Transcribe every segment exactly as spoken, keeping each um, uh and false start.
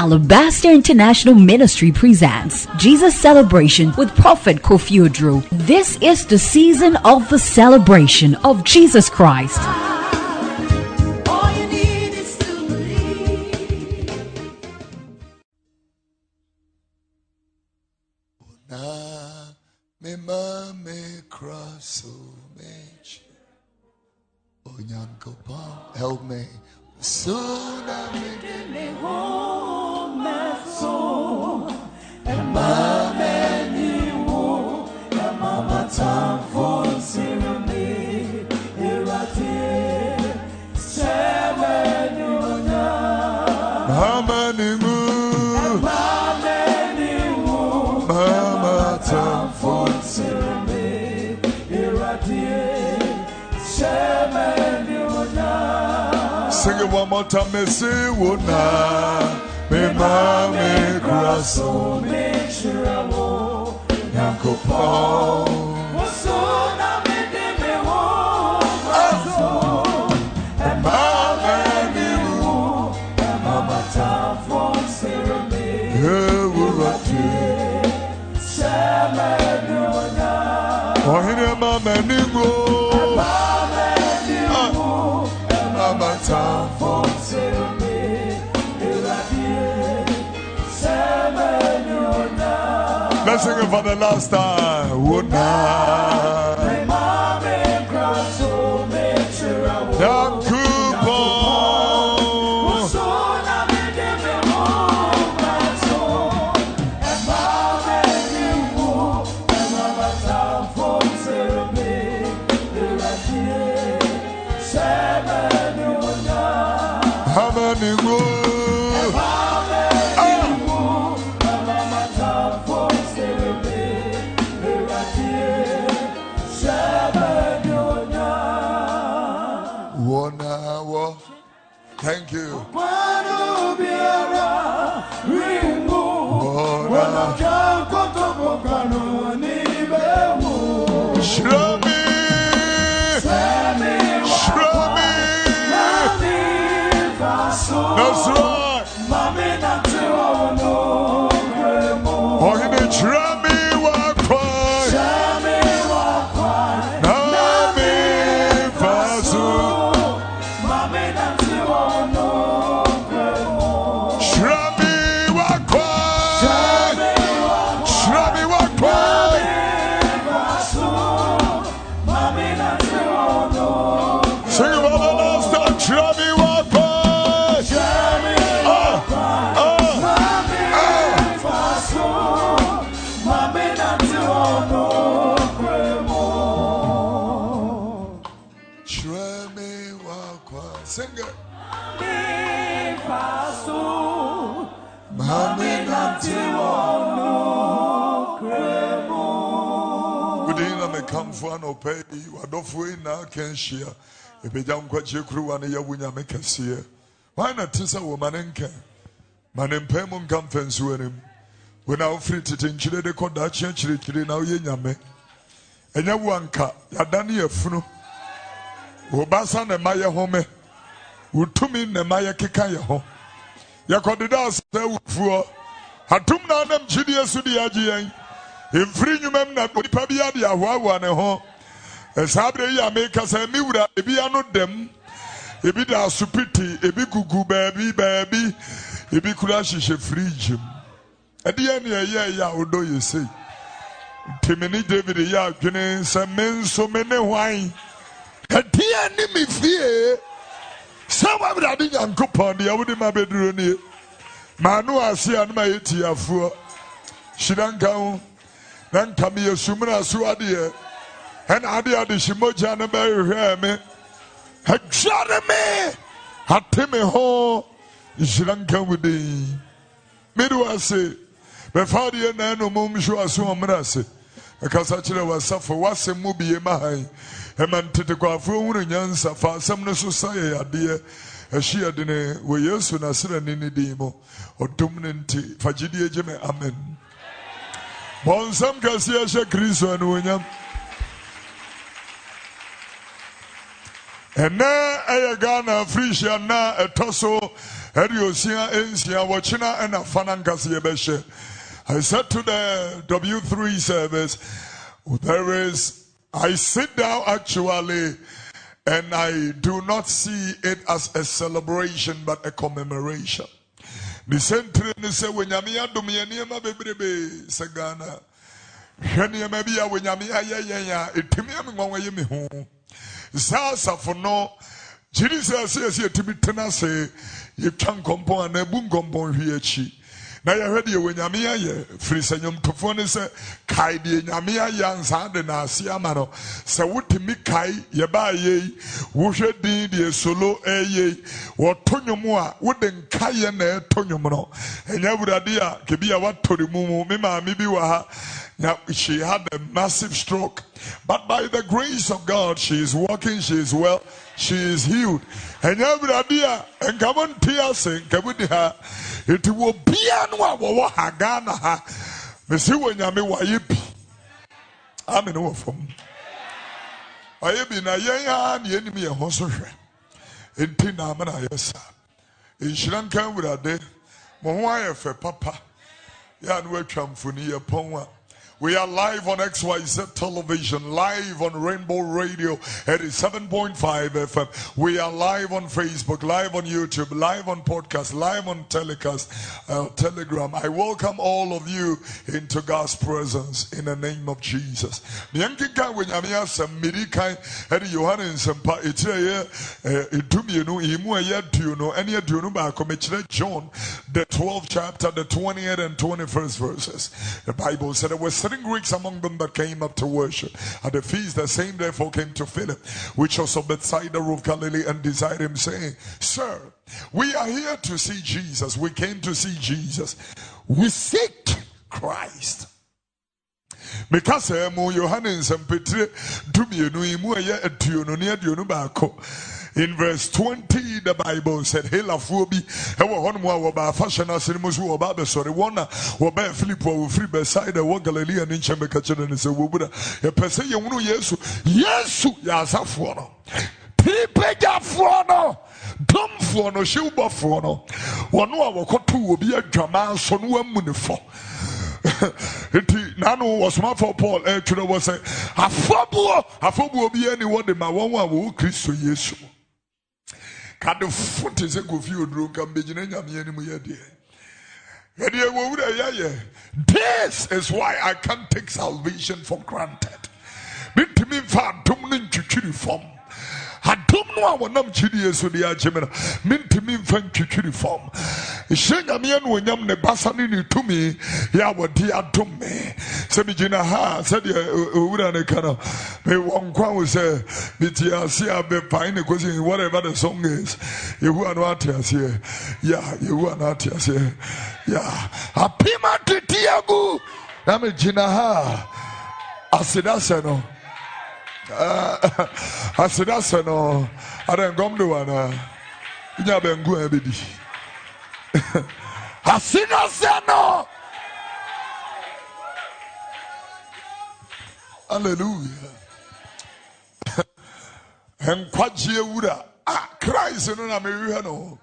Alabaster International Ministry presents Jesus Celebration with Prophet Kofi Odro. This is the season of the celebration of Jesus Christ. All you need is to believe. Na me mame cross me. Onyankopa, help me. So na me me home so and mama ni wo na mama ta for sirme erati sema ni ona mama ni mu mama ni wo mama ta for sirme erati sema ni ona. Sing it one more time, me say, wona, me ma me grasso, me chiramo, yanko pa. Wosona me de me wo, grasso, and ma me wo, and mama ta for sirme, urati, shama nona. Oh, here mama ni wo. Let's sing it for the last time. Thank you. Show me. Show me. That's right. Oh, he did show me what cry. Nami faso. Come for an opay, you are not for now can share. If a young quachi crew and a yabunya make a seer. Why not Tissa woman and can? Man and Pemon come fence with him. When I free to tinchile de Kodachi and Chili now yame. And Yawanka, Yadani a funu. Obasan and Maya home. Would to me the Maya Kikaya home. Yakodidas, for Hatum Nanam Chidia Sudiaji. In free you mem na pabia dia wawa ne ho esabre ya make say mi wura ebi anu dem ebi da supiti ebi gugu baby baby ebi kura hihye fridge ade ya ne ya ya odo ye say temeni David ya adwene say menso me ne hwan ade ya ni mi fie sawa bra de yankopon de awudi ma beduro ni manu ase anu ma yeti afo shiranka then come here, Sumra Suadia, and Adia de Shimoja and Mary me. Had shot me, had Timmy Ho, Shranka with the Midwa say, before the Nano Mumshu Asumrase, because actually was suffer was a movie in my high, a man to the Guafu and Yansa for some society, dear, as she had in a way, yes, when I said an in demo or dominant Fajidia Jimmy, amen. Bonsam Cassia Cristo and William And now I Ghana Frisia na etoso Eriosia Ensia Wachina and a Fanankasi Beshe. I said to the W three service, there is, I sit down actually, and I do not see it as a celebration but a commemoration. The century say when Yamia Domiania Baby Sagana. Hwene ma bia wonyame ayeye ya etimi amnwa ye me ho sasa for no Jesus yes etimi tenase ye twan kompo ana bu ngompo hwe achi na ye hwede ye wonyame aye firi sanyom tofo ne se kai de nyame aye ansa de na ase ama no se wotimi kai ye ba ye wo hwe din de solo eye wo tonwom a wo de nkaye na tonwom no enya burade a ke bia watori mu me ma me bi wa ha. Now, she had a massive stroke, but by the grace of God, she is walking, she is well, she is healed. And every idea, and come on, tears, and come with her, it will be an wa hagana ha. Messi, when you mean, why you be? I'm in over from. I have been a young the enemy of Hosser. In Tina, yes, sir. In Sri Lanka, with a day, Mohaya for Papa. Yan Wecham Funia Ponwa. We are live on X Y Z television, live on Rainbow Radio eighty-seven point five F M. We are live on Facebook, live on YouTube, live on podcast, live on telecast, uh, Telegram. I welcome all of you into God's presence in the name of Jesus. Nyankika wenyamia samirikai edi Yohane sempa etire etumienu imu ayeduno eni aduno ba komechire John the twelfth chapter, the twentieth and twenty-first verses. The Bible said there were certain Greeks among them that came up to worship at the feast. The same therefore came to Philip, which was of Bethsaida of Galilee, and desired him, saying, Sir, we are here to see Jesus. We came to see Jesus. We seek Christ. Because mo Johannes and Petre dumienu imu eye aduonu ne aduonu baako. In verse twenty, the Bible said, Hela Phobi, Ewa Honwa, Waba, Fashion, Asinimus, Waba, sorry, Wana, Waba, Philip, or free beside the one Galilee and in Chambacachan and say, Wubuda, a person, you know, Yesu, Yesu, Yasafuano, Pipeja Fuano, Dum Fuano, Shuba Fuano, one hour, Kotu will be a drama, son, one munifo. Nano was my for Paul, actually was a Afabu, Afabu will be anyone, the Mawa will Christ Yesu. Can the foot is a good view, drunk and beginning of the enemy. This is why I can't take salvation for granted. Bit me for dominant to form. I don't know what I'm chilly so the Ajamina. Meant to me fan to form. Shang a man when I'm the Bassanini to me, Yawa dear to me. Semijina ha, said Uranekana. May one crown say, Bitia, see, I've been fine because whatever the song is, you are not here. Yeah, you are not here. Yeah, a pima to Tiago. Namijina ha, Asidasano. I said, that's no. I don't come to one. You never go every day. I said, that's no. Hallelujah. And Quadia Wuda, ah, Christ, and I'm a no.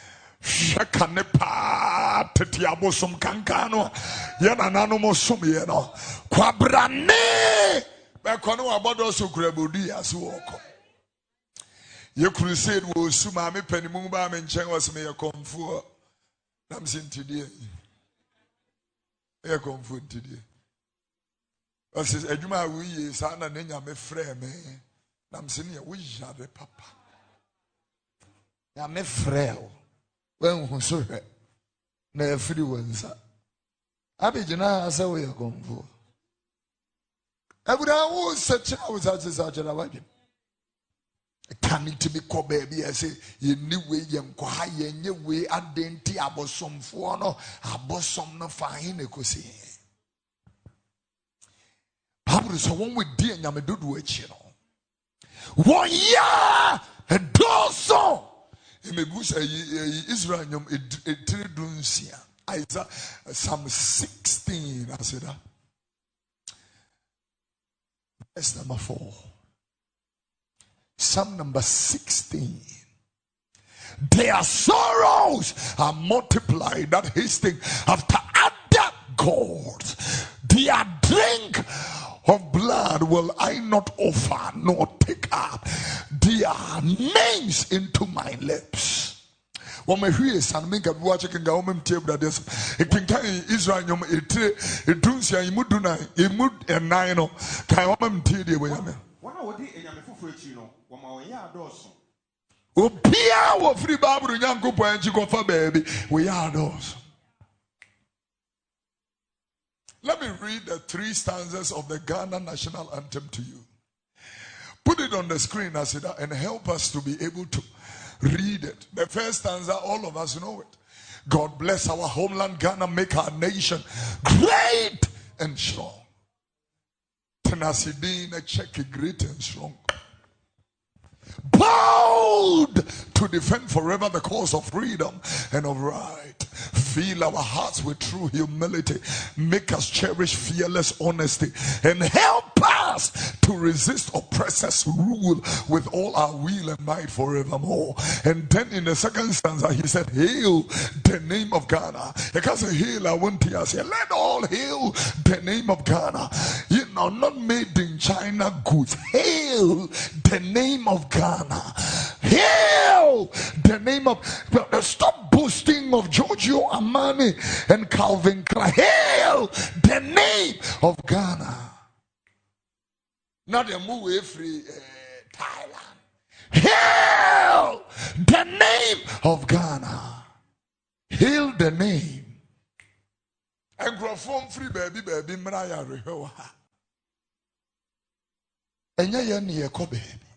Shakanepa, Tetiabosum Cancano, Yananamo Sumiano, Quabrane. Bakono about also grabudi as walk. Your crusade was Sumami Penimumba and Chen was me a comfort. I'm saying today. A comfort today. I says, Eduma, we is Anna Nina me frame. I'm saying, we shall the papa. I'm a frail. When who saw her, never free ones. Abijana, I say, we are comfort. I would always such I was as such a wedding. Coming to be called baby, I say, you knew way, young quiet, and your way, and then tea about some for no, about some no fine, I could see. Pablo, so one with dear Yamadudu, you know. One year, a dozen. In the goose, Israel, a tridunsia. Isaiah, Psalm sixteen, I said that. Verse number four. Psalm number sixteen. Their sorrows are multiplied that hasting after other gods. Their drink of blood will I not offer nor take up their names into my lips. When my ears and make a watch can go home table this. It can carry Israel, it Dunsia, Imuduna, Imud and Nino, Kayom Tidi. One hour, and Yamufuchino, one hour, yeah, Dawson. Oh, Pia, free Bible, young couple, and you go for baby. We are those. Let me read the three stanzas of the Ghana national anthem to you. Put it on the screen as it and help us to be able to read it. The first stanza, all of us know it. God bless our homeland Ghana, make our nation great and strong. Tenacidine, check great and strong. Bold to defend forever the cause of freedom and of right. Fill our hearts with true humility. Make us cherish fearless honesty. And help us to resist oppressors' rule with all our will and might forevermore. And then in the second stanza, he said, hail the name of Ghana. He can't say, hail, I want to say, let all hail the name of Ghana. You know, not made in China goods. Hail the name of Ghana. Hail the name of, stop boasting of Giorgio Armani and Calvin Klein. Hail the name of Ghana. Not a movie free uh, Thailand. Hail the name of Ghana. Hail the name. And grow from free baby baby Mariah Rehoa. And ya near baby.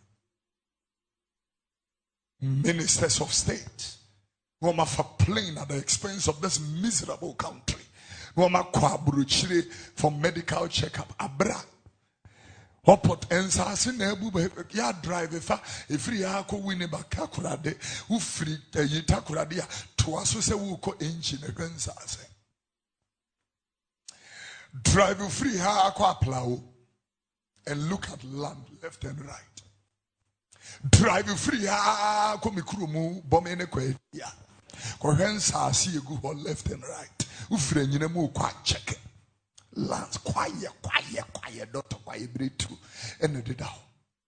Ministers of state who are playing at the expense of this miserable country. Who are for medical checkup. Abra. Opot ensase na ebu ya drive fa efiri ya akọ wini ba kakurade u free yita kurade ya to aso se wu ko engine ensase drive free ha akọ aplau and look at land left and right. Drive free ha akọ mikrumu bom ene kwa ya ko ensase egu ho left and right u free nyina mu kwa check lands quiet, quiet, quiet, daughter, quiet, breathe too. And it down.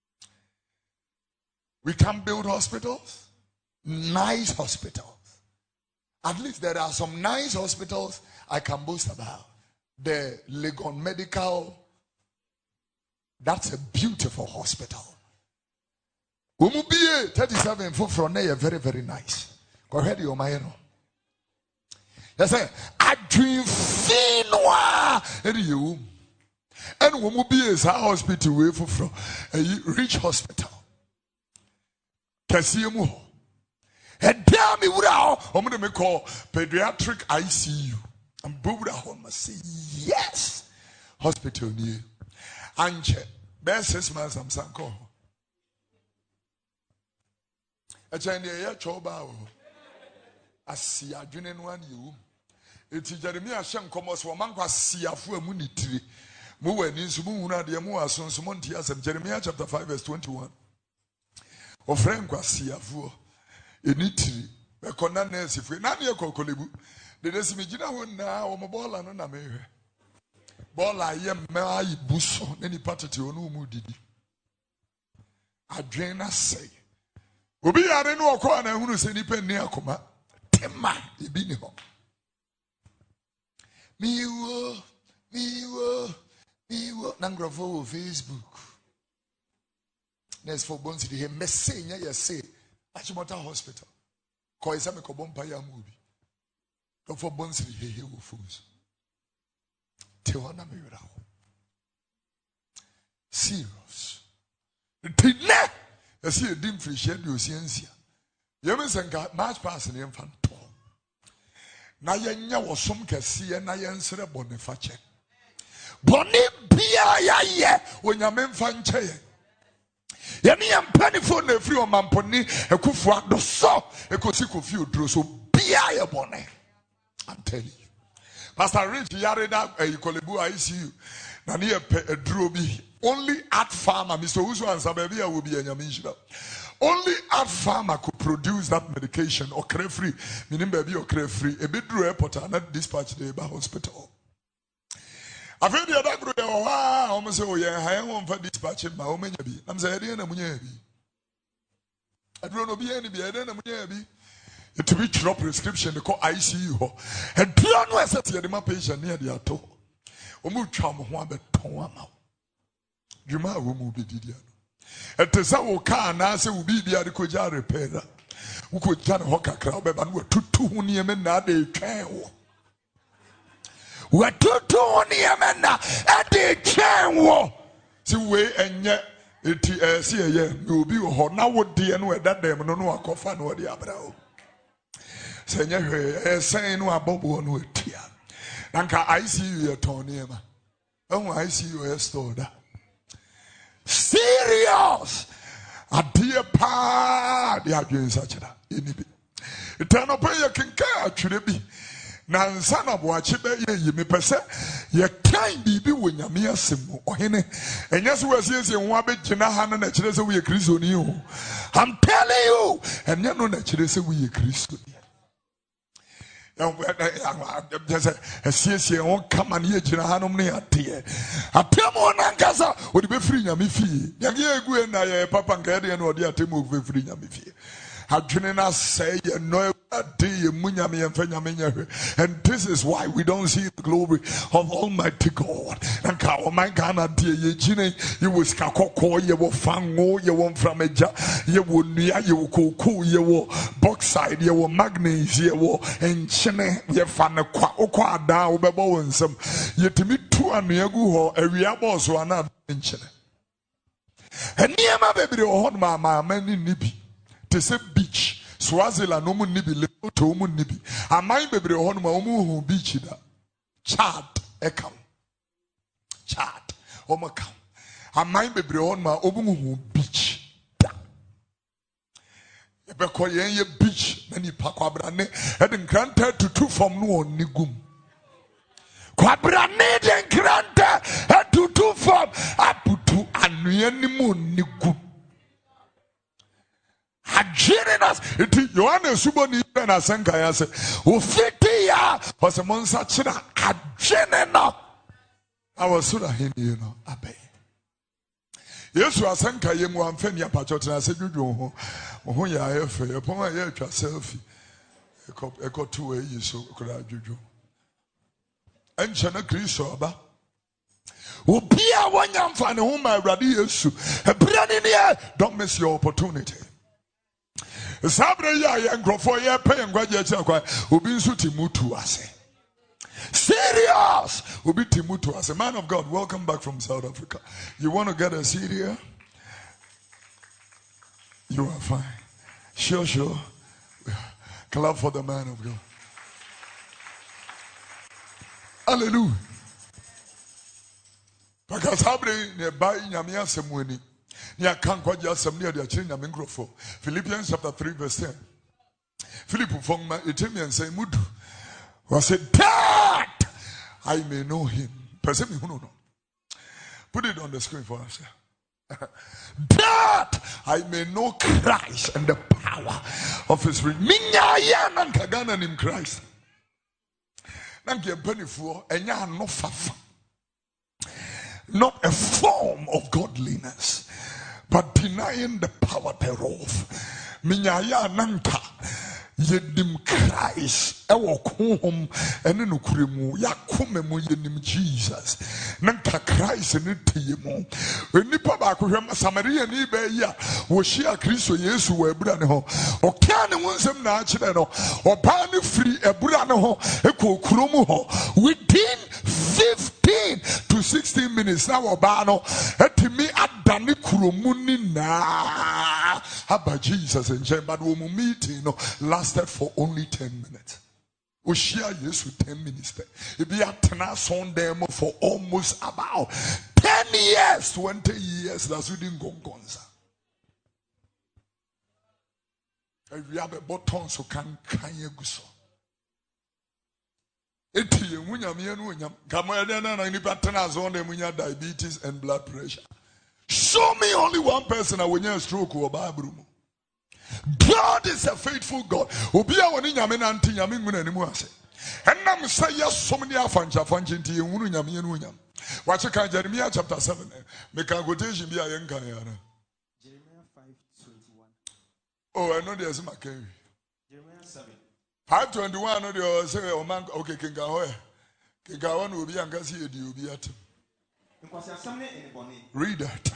We can build hospitals, nice hospitals. At least there are some nice hospitals I can boast about. The Legon Medical, that's a beautiful hospital. Umubiye thirty-seven for from there, very, very nice. Go ahead, your man. They say, I dream finwa and you. And Umubiye is a hospital way for from a rich hospital. Kasiemu. And damn me, I'm going to call pediatric I C U. And Buddha home must say, yes, hospital near. Anche, best six months, I'm sanko. A Chinese choba. I see a junior one you. It's Jeremiah Shan Comos for Manqua Siafu Munitri. Muwen is Muna de Mua Son Montias and Jeremiah chapter five, verse twenty-one. O Franqua Siafu. Initri, a conanes if we not near Cocolibu. The Desimigina won now, Mobola and Amere. Bola yam mai buso, any party to no moodidi. Adrena say. Ubi Areno Kwana who say Nipen near Coma. Tema, Ibiniho. Me wo, me wo, me wo, Nangravo Facebook. Next for Bones, he message, yes, say. Achimota Hospital. Koisame Kobompaya movie. Don't for Bones, he will fools. Tewana Mira. Serious. Tina! I see a dim free shed, you see. Yemen got much passing in infant. Na yenya was some kesi na yensere bonifache. Boni bia ya ye onyamemfa nche. Yemi am penifo na free o mamponi ekufu ado so ekosi kofi odro so bia ye bone. I'm telling you. Pastor Rich Yareda e Kolebu I C U na ne ye pe edro bi Only Art Farmer, Mister Uzo and Sababia will be a Nyamishra. Only Art Farmer could produce that medication or crave free, meaning baby or crave free. A bit drew airport and not dispatch the hospital. I've heard the other group, oh, almost say, oh, yeah, I am for dispatching my own. I'm saying, I didn't know. I don't know, be any be, I don't know. To reach your prescription, they call I C U. And Piano was at the patient near the ato. Omu cham one bet Tomama. Juma will move the Didiano. At the Sawo car, Nasa will be the Adikoja repairer. Who could turn a hawker crowd, and were two two near men now they can. We're two two near men now, and they can walk. See, way and yet. It see a year, you will be a now would the end where that them no no a coffin or the abrow. Say, saying no above one with tear. Nanka, I see you a tornema. Oh, I see you a stored. Serious! A dear pa, they are doing such a thing. Eternal prayer can actually be. Na sana boachibe ye me pese ye kan bibi wo nyame asem ohene enya so wase se ho abegina ha na kire se wo ye Kristo ni o. I'm telling you enya no na kire se wo ye Kristo ni. Just a C on come and ye gina ha no me ate. Atemo na nkasa wo de be free nyame fie. Ya ge egu na ye papa nka de no de atemo be free nyame fie. Adrenana say no day and this is why we don't see the glory of Almighty God. And oh my God, dear ye you was kakoko, you will fango, you won't from a jar, you will near you will cool, you will bauxite, you will magnesium, you will and chene, you fan a qua down, bebo and some yet me two and me a go a real so another in chene. And near my baby, oh, my man in nippy. To say beach, Swaziland, no one nibi, little to woman nibi. A mind baby on my own beach, Chad, Ekam, Chad, Omakam. A mind baby on my own beach. Bekoye beach, many Paquabrane, and granted to two from no on Nigum. Quabrane and granted, and to two from Aputu and Nianimun Nigum. Adjering us, it is Johannes Suboni and Asankaya said, who fifty ya was a monster china, adjering up. I was so that him, you know, Abe. Yes, you are Sankaya, one Fenia Pachot, and I said, you do, who you are, upon my ear, selfie. A got two ways, so could I do. And Chana Chrisoba. Who be a one young fan whom I radius, a brand in the air, don't miss your opportunity. Sabre ya ya nkrofo ya pay ngwaje achi akwa obi nso timutu ase. Serious obi timutu ase. Man of God, welcome back from South Africa. You want to get a seat here? You are fine. Sure, sure. Clap for the man of God. Hallelujah. Because Sabre ne bai nyame asemweni. Philippians chapter three verse ten. Philip Fongma Itemian say Mudu was said that I may know him. Put it on the screen for us. That I may know Christ and the power of his reign. Minya nan kagana nim Christ. Nanki empenifuo enya no fafa. Not a form of godliness, but denying the power thereof. Minyaya nanta yedim Christ ewo kohom ene no kuremu yakome mu yenim Jesus nanta Christ ne teyemo enipa ba ko hwem Samaria ni ba yi a wo hia Kristo Yesu wa ebura ne ho oka ne wonsem na akire no oba ne firi ebura ne ho ekokuromu ho within fifteen to sixteen minutes now oba no etimi adane kuromu ni na aba Jesus enje but wo mu meeting no lasted for only ten minutes. We share yes with ten minutes. It be a ten Sunday for almost about ten years, twenty years. That's within Gongonza. If you have a button, so can can you go so? Eti yemunyamye no nyam. Kamaya na na nipa tena so on munya diabetes and blood pressure. Show me only one person that will get a stroke or Bible. God is a faithful God. Obia woni nyame na nti nyame nguna ni mu ase. Enam say yes so many afancha fancha nti yenu nyame yenu nyam. Watch it, Jeremiah chapter seven. Make a quotation be a young guy. Jeremiah five twenty-one. Oh, I know there's my carry. Jeremiah seven. five twenty-one, no, they say, oh man, okay, King Gahoe. King Gahoe will be a Gassi, you be at. Read that.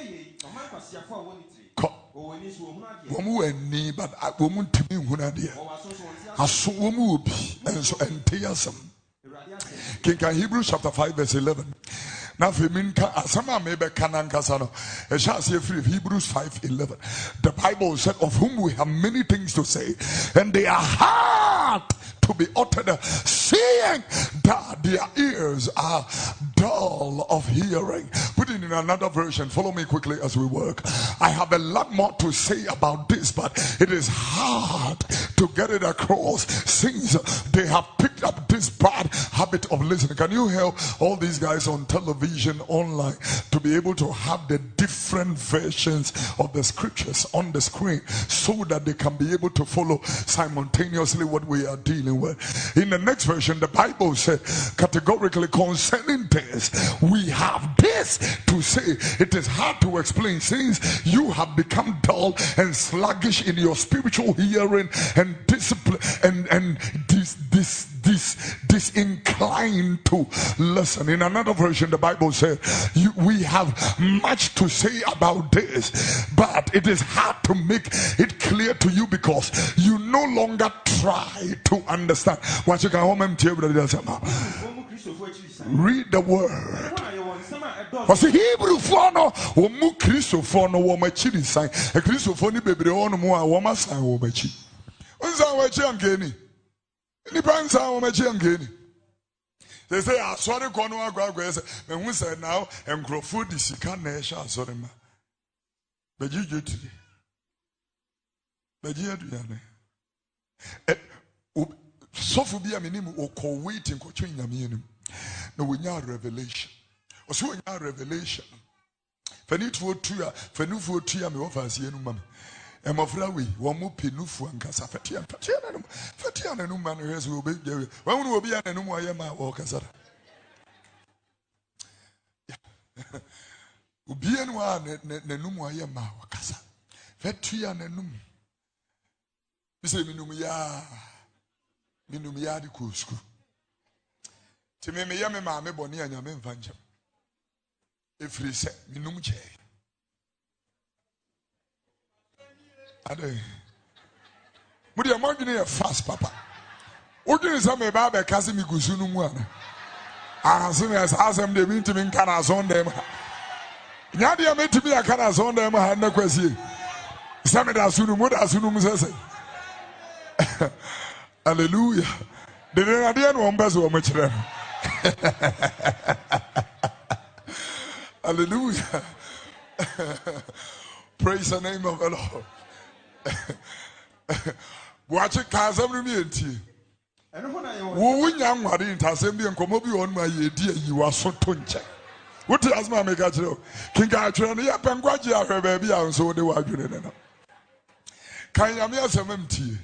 Womu eni but womu timi hunadi. Aso womu obi enso enteyasam. King Hebrews chapter five verse eleven. Now for me asama mebe kanankasa no. E sha say free Hebrews five eleven. The Bible said of whom we have many things to say and they are hard to be uttered, seeing that their ears are dull of hearing. Put it in another version. Follow me quickly as we work. I have a lot more to say about this, but it is hard to get it across since they have picked up this bad habit of listening. Can you help all these guys on television, online, to be able to have the different versions of the scriptures on the screen so that they can be able to follow simultaneously what we are dealing with? In the next version, the Bible said categorically concerning this, we have this to say. It is hard to explain since you have become dull and sluggish in your spiritual hearing and discipline and and this this this disinclined to listen. In another version, the Bible said you, we have much to say about this, but it is hard to make it clear to you because you no longer try to understand. What you can home and tell read the word. Because Hebrew for no, or mu Christo for no woman chili sign, a Christo for ni baby on more woman sign woman chi. What's our young any brands are my young. They say, I saw the corner of Grass, and we said now, and grow food is a can nation, sorry, ma. But you do today. But you do, so for be a minimum or co waiting, coaching a minimum. No, we know revelation. Or so we know revelation. For need for two, for new for two, I'm over as you know. And my friend, we one more pinufu and Casafatian, Fatian, Fatian, and no man who has will be there. When we will be an animal, I am my walkers. Ubian one, Nenum, I am my walkers. Fatian and Num. You say, Minumia, Minumia, the cool school. To me, me, yammy, mammy, bonny, and yamin vanjam. If he said, Minum J. Ade. Mudi amagine ya fast papa. Ugini sa me ba be kasi mi gusunu mu ana. Ahasu me asem de bi ntimi nka na so ndem. Nya de me timi aka na so ndem ha na kwasi. Sa me da sunu mu da sunu mu sese. Hallelujah. De de ade no ombezo o mechire. Hallelujah. Praise the name of the Lord. Watch it, Kazam Remienti. Who win young Marin Tassembi and Komobi on my idea, you are so tunche. What does my make at you? King Gatran, ya Pangwaja, her baby, and so they were doing. Can you make some empty?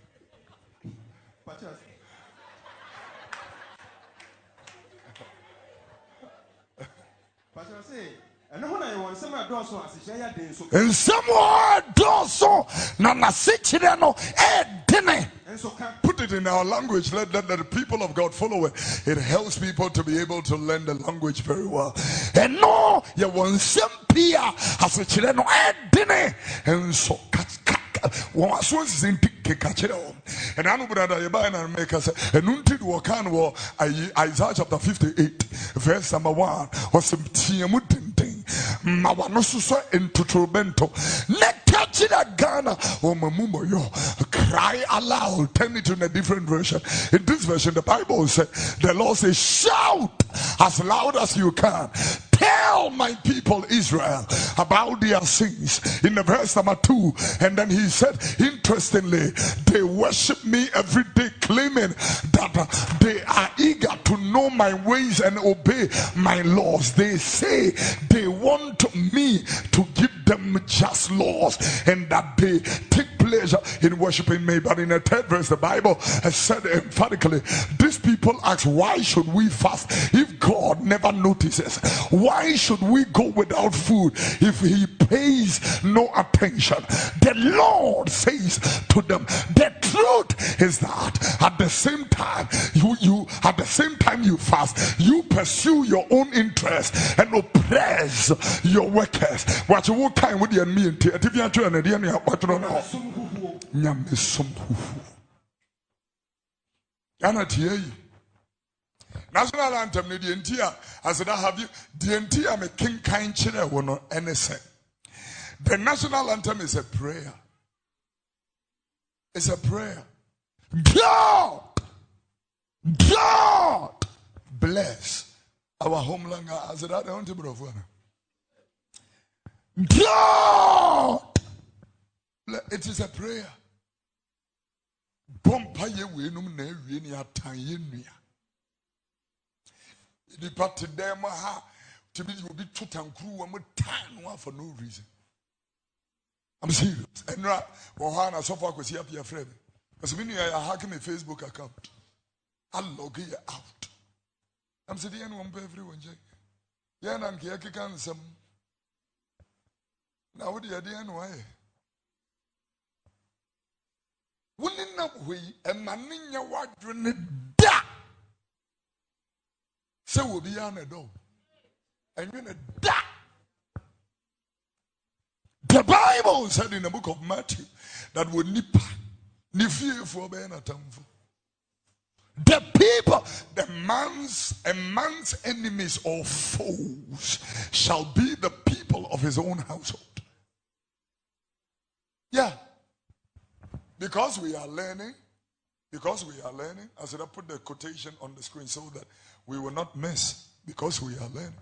And somewhere doso na nasichireno e dine. Put it in our language. Let, let, let the people of God follow it. It helps people to be able to learn the language very well. And no, you want some pia asichireno e dine. And so one was in Kachero. And I know brother Yabana and make us a nunted wakan war Isaiah chapter fifty-eight, verse number one, was some Tiamutin thing. Mawanosusa into Trubento. Nekachida Ghana or Mamumo yo. Cry aloud. Turn it in a different version. In this version, the Bible said, the Lord says, shout as loud as you can. Tell tell my people Israel about their sins in the verse number two. And then he said, interestingly, they worship me every day, claiming that they are eager to know my ways and obey my laws. They say they want me to give them just laws and that they take pleasure in worshiping me. But in the third verse, the Bible has said emphatically, these people ask, why should we fast if God never notices? Why should we go without food if he pays no attention? The Lord says to them, the truth is that at the same time you you at the same time you fast, you pursue your own interests and oppress your workers. What you will kind with the enemy and if you are trying to do what you don't know. Nyame som huhu. Yana tie. National anthem ni the entire as that have you the entire me king kind chire wono anything. The national anthem is a prayer. It's a prayer. God, God bless our homeland as that I don't know. God, it is a prayer. Bompa ye wenum na ewie ni atan ye nua. The party dem ha to be will be tutankru wa mo tan one for no reason. I'm serious. And right, Ohana so far kwesi up your friend. Because me I hack my Facebook account. I log it out. I'm sitting and one everyone. Yeah, and I'm here can some. Now what the idea no way. Wouldn't not we a man in your wardrobe da. So we'll be on a door. And you're a da. The Bible said in the book of Matthew that would nipa ni fear for being a tamfo. The people, the man's a man's enemies or foes shall be the people of his own household. Yeah. Because we are learning, because we are learning, I said I put the quotation on the screen so that we will not miss, because we are learning.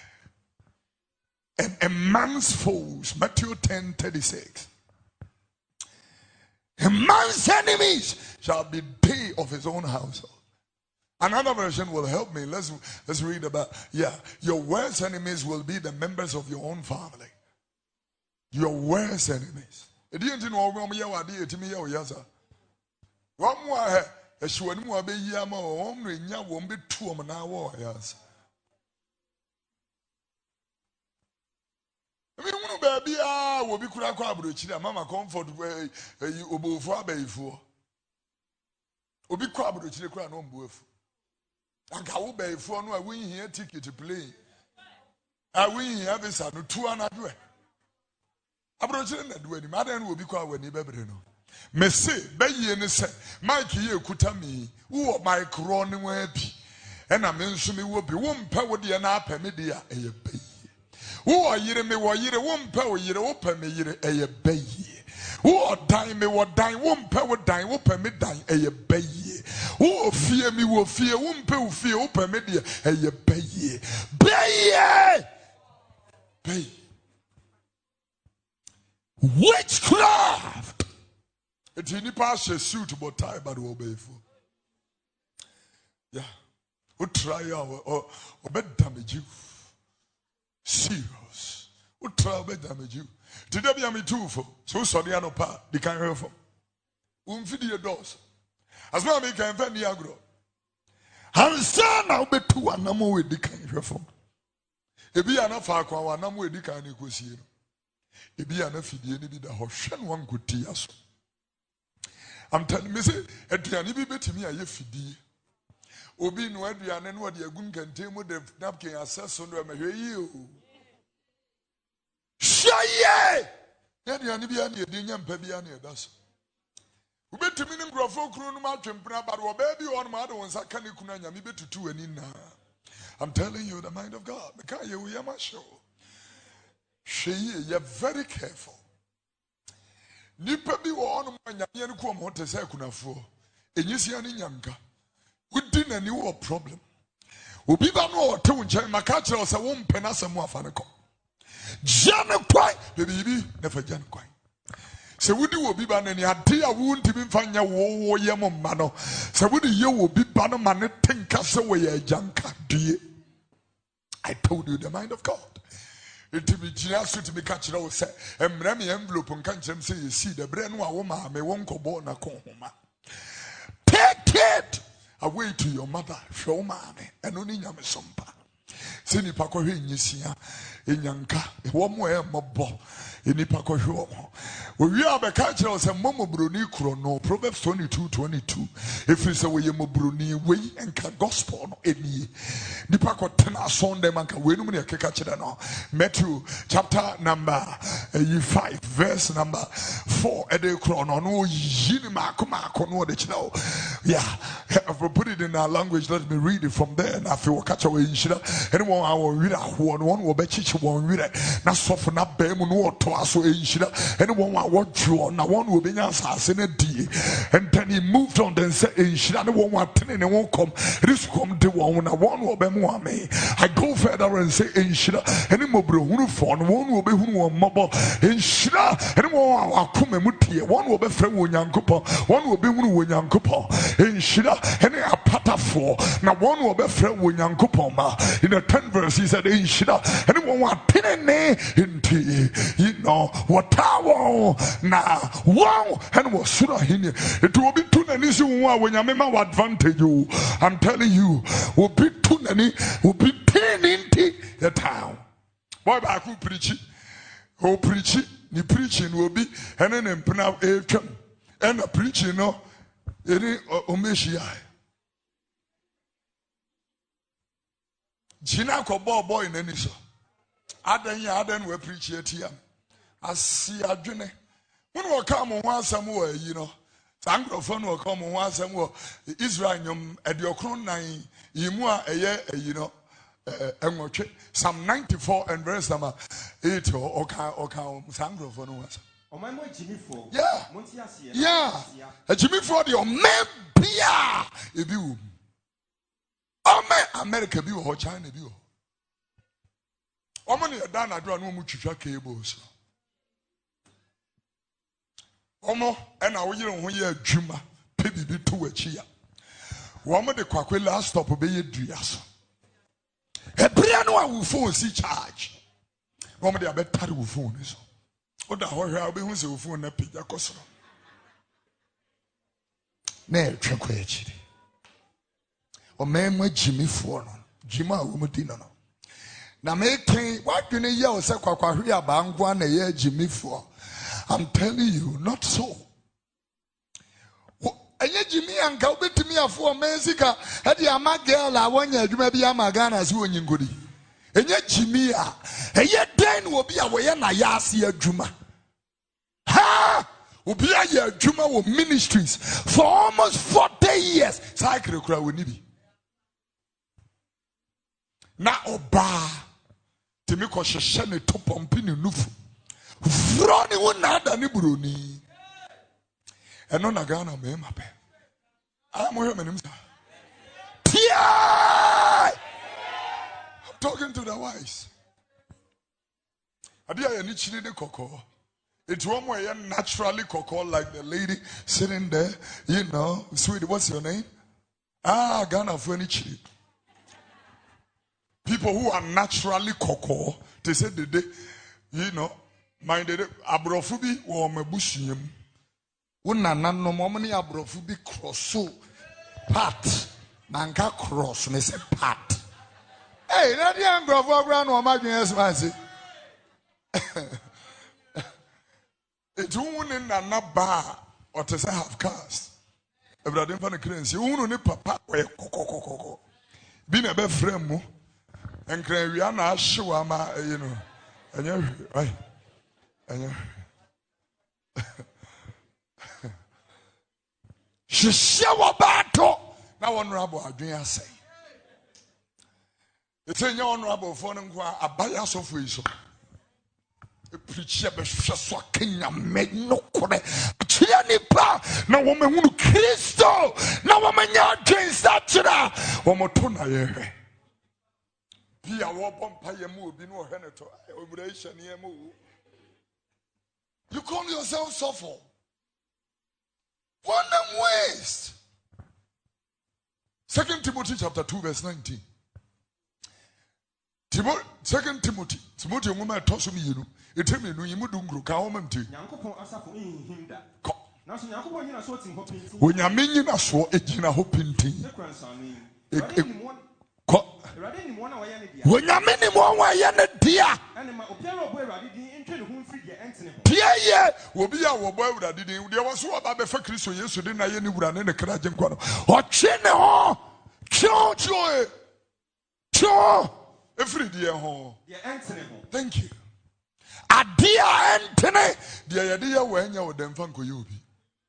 And a man's foes, Matthew ten thirty-six. A man's enemies shall be they of his own household. Another version will help me. Let's let's read about, yeah, your worst enemies will be the members of your own family. Your worst enemies. It didn't know when you are dear to me, oh, yes, sir. One more, a short more be yama, only ya won't be two of an hour, yes. I mean, baby, ah, will be crack up with you, Mamma comfort where you obo for bay for. Obi crab with you, crown on booth. And how bay for no, I win here ticket to play. I win here, this are two and a way. Abrochire na duani madan wo bi kwa wani bebre no me se bayi ne se mike ye kuta mi wo mike ro ne wa bi e na me nso me wo bi wo mpa wo de na apa me de a eye bayi wo yire me wo yire wo mpa wo yire wo pa me yire eye bayi wo dan me wo dan wo mpa wo dan wo pa me dan eye bayi wo fie mi wo fie wo mpa wo fie wo pa me de eye bayi bayi bayi. Witchcraft. It's in the past a suit but tie but obey for. Yeah. Who try or or bed damage you. Serious. Who try bed damage you. Today be me too for. So sorry no pa the can hear from. Um feed your doors. As long as me can find the agro. And son now be two and no more with the can hear from. E be anafa akwa na mo edi kan ni kosie no. Ebi anafidie ni bi da ho hwe no wankoti aso. I'm telling me say aduane bi betimi aye fidie. Obi no aduane no de agun kante mu de napkin aseso no amahwe yi o. Shaye! Aduane bi ane edi nyampa bi ane edaso. Ubetimi ni ngrofo kru no ma twempena ba do ba bi on ma de wonsa ka ne kunu anyame betutu ani na. I'm telling you the mind of God. Me ka ye wo yama show. She you're very careful. Nipa bi wo onu anyame ne ko mo te say kunafo. Enyisia ni nyanka. Wudi na ni wo problem. Obi ba no te wo nche maka kire o se wo mpe na asemu afa ne ko. Jane kwai bebi na fa jane kwai. Se wudi wo bi ba na ni ade a wo ntimi mfa nya wo wo ye mo ma no. Se wudi ye wo bi ba no ma ne tenka se wo ye janka die. I told you the mind of God. It be genius to be catched out. Say, Emrem envelope and can't say you see the brain wa woman may won't go born a homa. Take it away to your mother, show mommy, and only Yamisompa. Sini Paco Hisia in Yanka, one more mob. Ini pako huomo. We are the culture of some Momo Bruni Chrono, Proverbs twenty-two twenty-two. If we say we are Bruni, we and gospel no any. The pako tena son de manka, we no many catcher no. Matthew chapter number five, verse number four. Ede chrono no yinima kuma kono de chino. Yeah, if we put it in our language, let me read it from there. And I feel catch away in shida. Anyone I will read a one one will bet you won't read it. Not soften up bemu no. So anyone want you on, I want to be assassinated. And then he moved on and said, I don't want to and won't come. This come the one I want to be me. I go further and say, any more blue phone, one will be who mobile in Shira, anyone will come and muti, one will be friend with young couple, one will be with young couple in Shira, any a pata for now one will be friend with young couple. In the ten verse, he said, in Shira, anyone want penny in tea. No, what tower now? Wow, and was sooner hini. It will be too many when you remember what advantage you. I'm telling you, will be too many, will be pain into the town. Boy, I could preach it. Oh, preach it. The preaching will be and then in Pena and the preaching, no, any Omeshia. Gina Cobo boy in any so. Aden ya Aden we preach it here. I see a journey. When we come on one somewhere, you know, Anglophone will come on one somewhere. Israel, at your crown nine, Yimua, a year, you know, Psalm ninety-four and verse number eight or Oka, Anglophone was. Yeah, yeah, a Jimmy for your man, Pia, if you. Oh, man, America, you or China, you. How many are done? I don't know much cables. Omo and I will hear Juma, baby be two a chia. Woman the quack last stop obey your drias. A piano will phone see charge. Woman the abet party will phone is. What the whole I'll be who's a phone a pizza cost. Nay, tranquility. O man with Jimmy for Jima woman dinner. Now making what you need your Sakwaria Bangwan a year Jimmy for. I'm telling you, not so. And yet, Jimmy and Calbit to me are for Mexico. Had the Ama girl, I want you to maybe Amagana as you in goody. And yet, Jimmy, and yet, then will be away and I yasi a Juma. Ha! Will be a year Juma with ministries for almost forty years. Cycle crowd with Nibi. Now, Oba, Timiko Shashane top on Pinu Nufu. Froni wonada ni buroni. Eno na Ghana me mape. I'm here menim sa. I'm talking to the wise. Adia ya ni chiri ni koko. It's one way naturally koko like the lady sitting there, you know, sweetie, what's your name? Ah, Ghana for ni chiri. People who are naturally koko, they say the day, you know, minded abrofubi or mebushim. Una nano momani abrofubi cross so pat. Nanka cross me say pat. Hey, that young bravo grand or imagine man say. It's one in a bar or to say half cast. If I didn't find a currency, you won't need papa where coco coco. Being a best friend, and Crayana show ma, you know, and you're right. She show battle. Now honorable Adrian say. It's in your honorable phone and a bias of reason. A preacher be so Kenya made no correct. Chianipa, no woman who Christo, no woman ya James Thatcher, one more tuna. obi a wɔbɔ mpaeɛ mu obi no ɔhwɛ ne to obura hyɛ ne mu. You call yourself suffer. What a waste. Second Timothy chapter two verse nineteen. Timothy, Second Timothy, Timothy ngoma toso mi yenu. Etemi nu yimu dungru ka homa mti. Nyankopɔn asafo nhimda. Nanso Nyankopɔn nyina so tim ho pinti. Onyame nyina so egyina ho pinti. Ko. Erade ni mo na wɔyɛ ne dia. Onyame ni mo wa yɛ ne dia. Ɛne ma obiara ɔbɔ Erade din ntwe ne ho mfiri deɛ ɛntene ho. Dia ye, obi a wɔbɔ Awurade din, deɛ wɔ so ɔba bɛfa Kristo Yesu din na yɛ ne wura ne ne kra gye nkwa no. Ɔtwe ne ho. Twa twa. Twa. Efiri deɛ ho. Deɛ ɛntene ho. Thank you. Adia entene deɛ yɛde yɛ wɔ anya wɔ dɛmfa nkɔyɛ obi.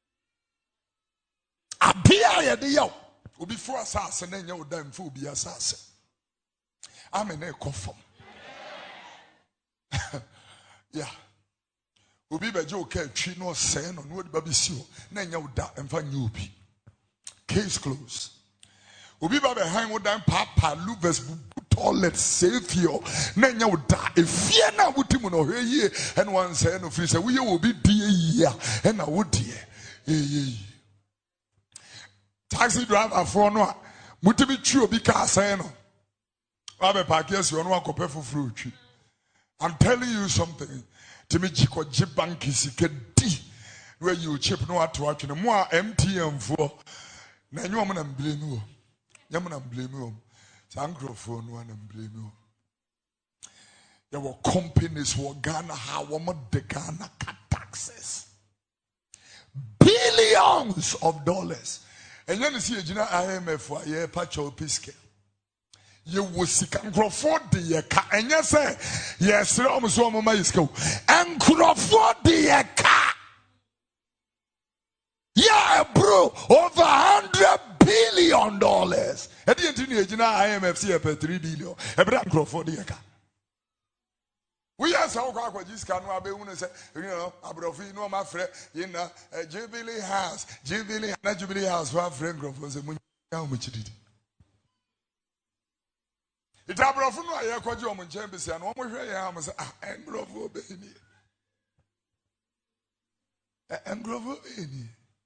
Adia yɛde yɛ obi fo asase na nya wɔ dɛmfa obi asase. Amen e kɔfam. Yeah. Obi bɛgye o ka atwi no ɔsɛe no no odi ba bɛsi hɔ na nya wɔ da ɛmfa nya obi. Case closed. Obi ba behind wo dan papa luvers toilet savior na nya wo da efie na wotimu no hwe yie and one say no free say we obi die yie e na wo die eh taxi driver for no a mutimi twi obi ka say no wa be park yes you no akopɛ foforo twi. I'm telling you something. Timi jiko jibank sika di where you chip no ato atwe mo a M T N for na nyu mo na blame wo. Yamuna blame you. Sangrofo no and blame you. There were companies who Ghana how the Ghana cut taxes. Billions of dollars. And then you see a I M F for a patch of piske. You will see Crawford the car and yes, sir. Yes, almost one of my school. And Crawford the car. Yeah, bro, over hundred billion dollars. At the end of I M F C per three billion. Abraham Crawford the car. We are so called this can say, you know, Abrofi, no, my friend, you know, Jubilee House, Jubilee, not Jubilee House, for friend Crawford. How much did it? It's Abrofi, no, I called you on Chambers and almost where I am. And Grovo Baby. And Grovo Baby.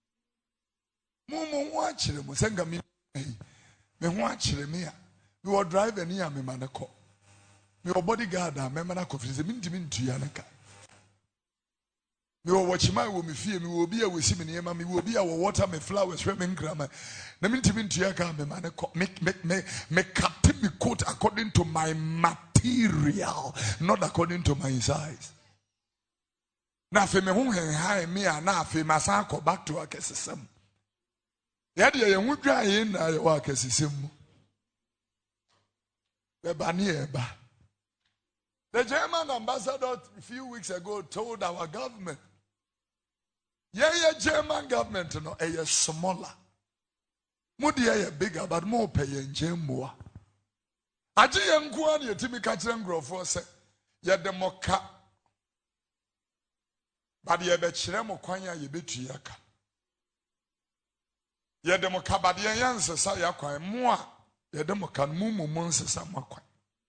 Mumu watch them, send me. Me watch them here. We were driving near me, manako. Me were bodyguard, I remember that coffee. The minty minty yanaka. Me were watching my woman fear me will be a with him near me, will be our water, me flowers, swimming grammar. The minty minty yaka, me manako, make make me make captain me coat according to my material, not according to my size. Now, for me, who high me and now for my son, go back to our system. Yadi ya yungu dra yin na wa kesisimu. Beba ni eba. The German ambassador a few weeks ago told our government, yeah, yeah, German government, no, a smaller. Mudi a bigger, but more pay in Jemua. Aji yankuan ye timi kachira ngrofo se, ye demoka. But ye bechire mo kwanya ye betu yaka. Ye demoka bad ye yanse sa yakwa moa ye demoka mumu monse sa makwa.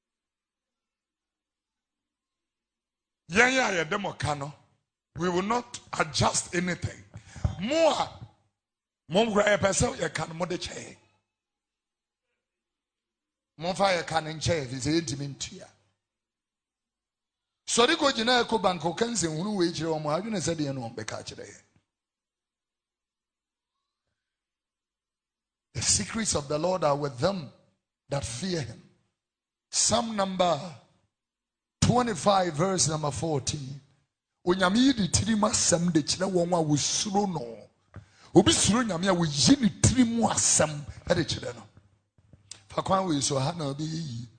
Ye ya ye demoka no, we will not adjust anything. Moa mom gra ye pese ye kan mo de che. Mom fa ye kan nche fi se ntimi ntua. So di ko gina ko banko kanse hunu we kire o mo adwene se de no be ka kire. The secrets of the Lord are with them that fear him. Psalm number twenty-five, verse number fourteen. Onyame di tirima asem de kire won wa wosuro no. Obi suro nyame a wo yi ni tirimu asem e de kire no. Fa kwan we so ha na obi yi.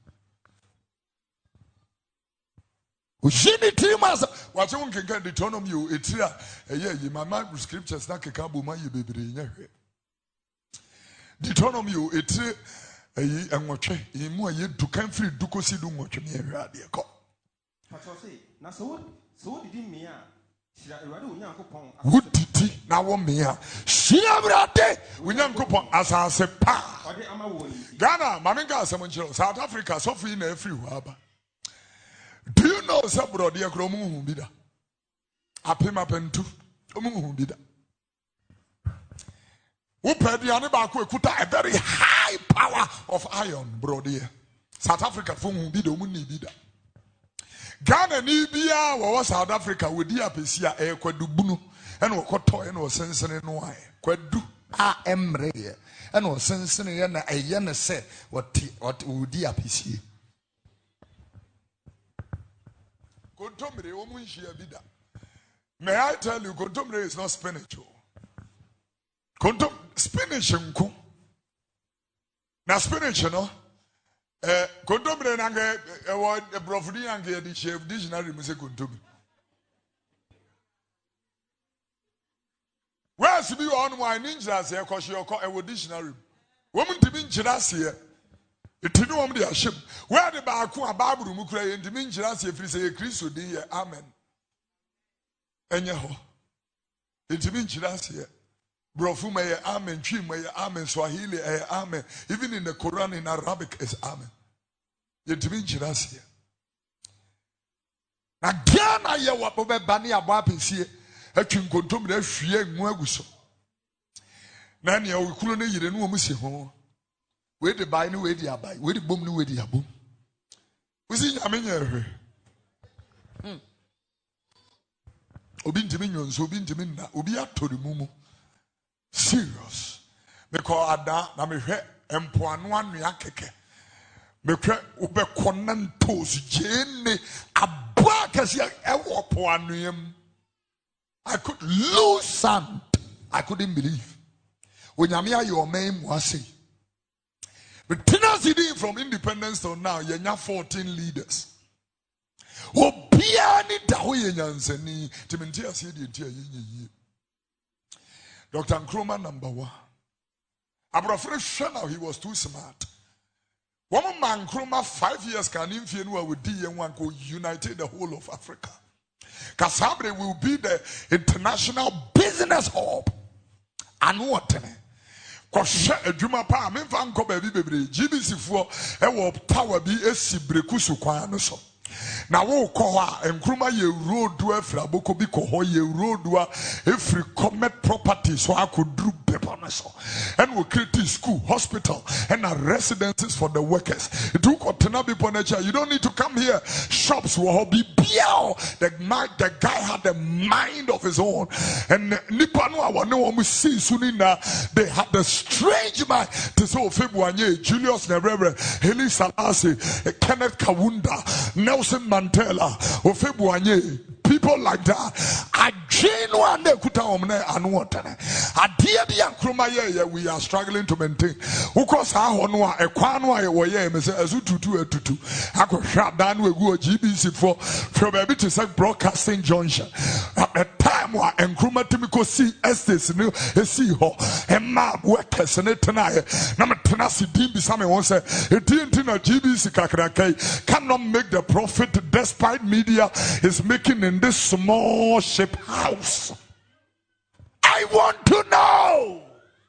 O yi ni tirimu asem. Wa che won kenkan Deuteronomy o etira eye yi mama scriptures na keka bo ma ye bebre nya hwe. Deuteronomy o etire ayi enwotwe imu aye dukan firi dukosi du nwotwe me ehwe ade ko. Pato say na so so didi me a Wuditi na wo mea. Shia brate. Unyankopon asase pa. Ghana, maminga asemonchiro. South Africa, so free na every waba. Do you know somebody a kromu humbida? Apema pentu. Omu humbida. Upediane ba ku ekuta a very high power of iron, bro dear. South Africa fun humbida omu ni bida. Ghana ni bia wo South Africa wodi apesia e kwadu bunu ene wokoto ene wo sensene no aye kwadu a emre ye ene wo sensene ye na eye ne se woti wodi apesia kontomre wo mu nhia bida. May I tell you, kontomre is not spinach. Kontom spinach nko na spinach no. Eh, kontomre nange e wo brofudi nange di chef dictionary mu se kontomre. Where's be on my ninja say cause you call e dictionary. Woman timi nchira se e tinu wom de ahyem. Where the ba ko ababuru mu kura ye timi nchira se firi se ye Kristo di ye amen. Enye ho. E timi nchira se Brofu may amen, Chi may amen, Swahili eh, amen. Even in the Quran in Arabic is amen. Yet to be here. Now, Ghana, ya wapobe bani abapi siye. Ekin kontom de fie nwaguso. Nani ya ukulu ne yire nu omusi ho. We de bai ni we di abai, we di bom ni we di abom. Usi nyame nyehwe. Hmm. Obi ntimi nyonso, obi ntimi na, obi atori mumu. Serious. Because ada na mehwe empoano anua keke. Mehwe ube konantos jene abakasi ewo poanoyem. I could lose sand. I couldn't believe. When Yamia your name was say. But tenacity from independence till now, you have fourteen leaders. Obiani dawe nyansani timentia sidi ntia yi. Doctor Nkrumah number one. Abrafre now he was too smart. One man Nkrumah five years can influence with D and one could unite the whole of Africa. Kasabre will be the international business hub. And what? Koshe edwuma pa me fa nko ba bi bebre G B C fo e wo tower bi esi breku su kwan no so. Na wo ko ha Nkrumah ye road do afra boko bi ko ho ye road a every comet property so akodru beba no so and we create school hospital and a residences for the workers. It took Otena Biponecha. You don't need to come here. Shops will be biao. The the guy had a mind of his own and nipano awano omu see sunina they had the strange mind to so February Julius Nyerere, Haile Selassie, Kenneth Kaunda, Nelson Mandela, Ofebuanye, people like that. I genuine kuta omne anwotane. Adia bi Nkrumah ye we are struggling to maintain. Ukos ha hono a ekwano a wo ye me se azututu etutu. Akosha dan we go G B C for from a bit to say broadcasting junction. At the time wa Nkrumah timiko see estates no e see ho. E ma workers ne tena na me tena si dim bi same won say e tin na G B C kakrakai cannot make the profit despite media is making in this small ship house. I want to know.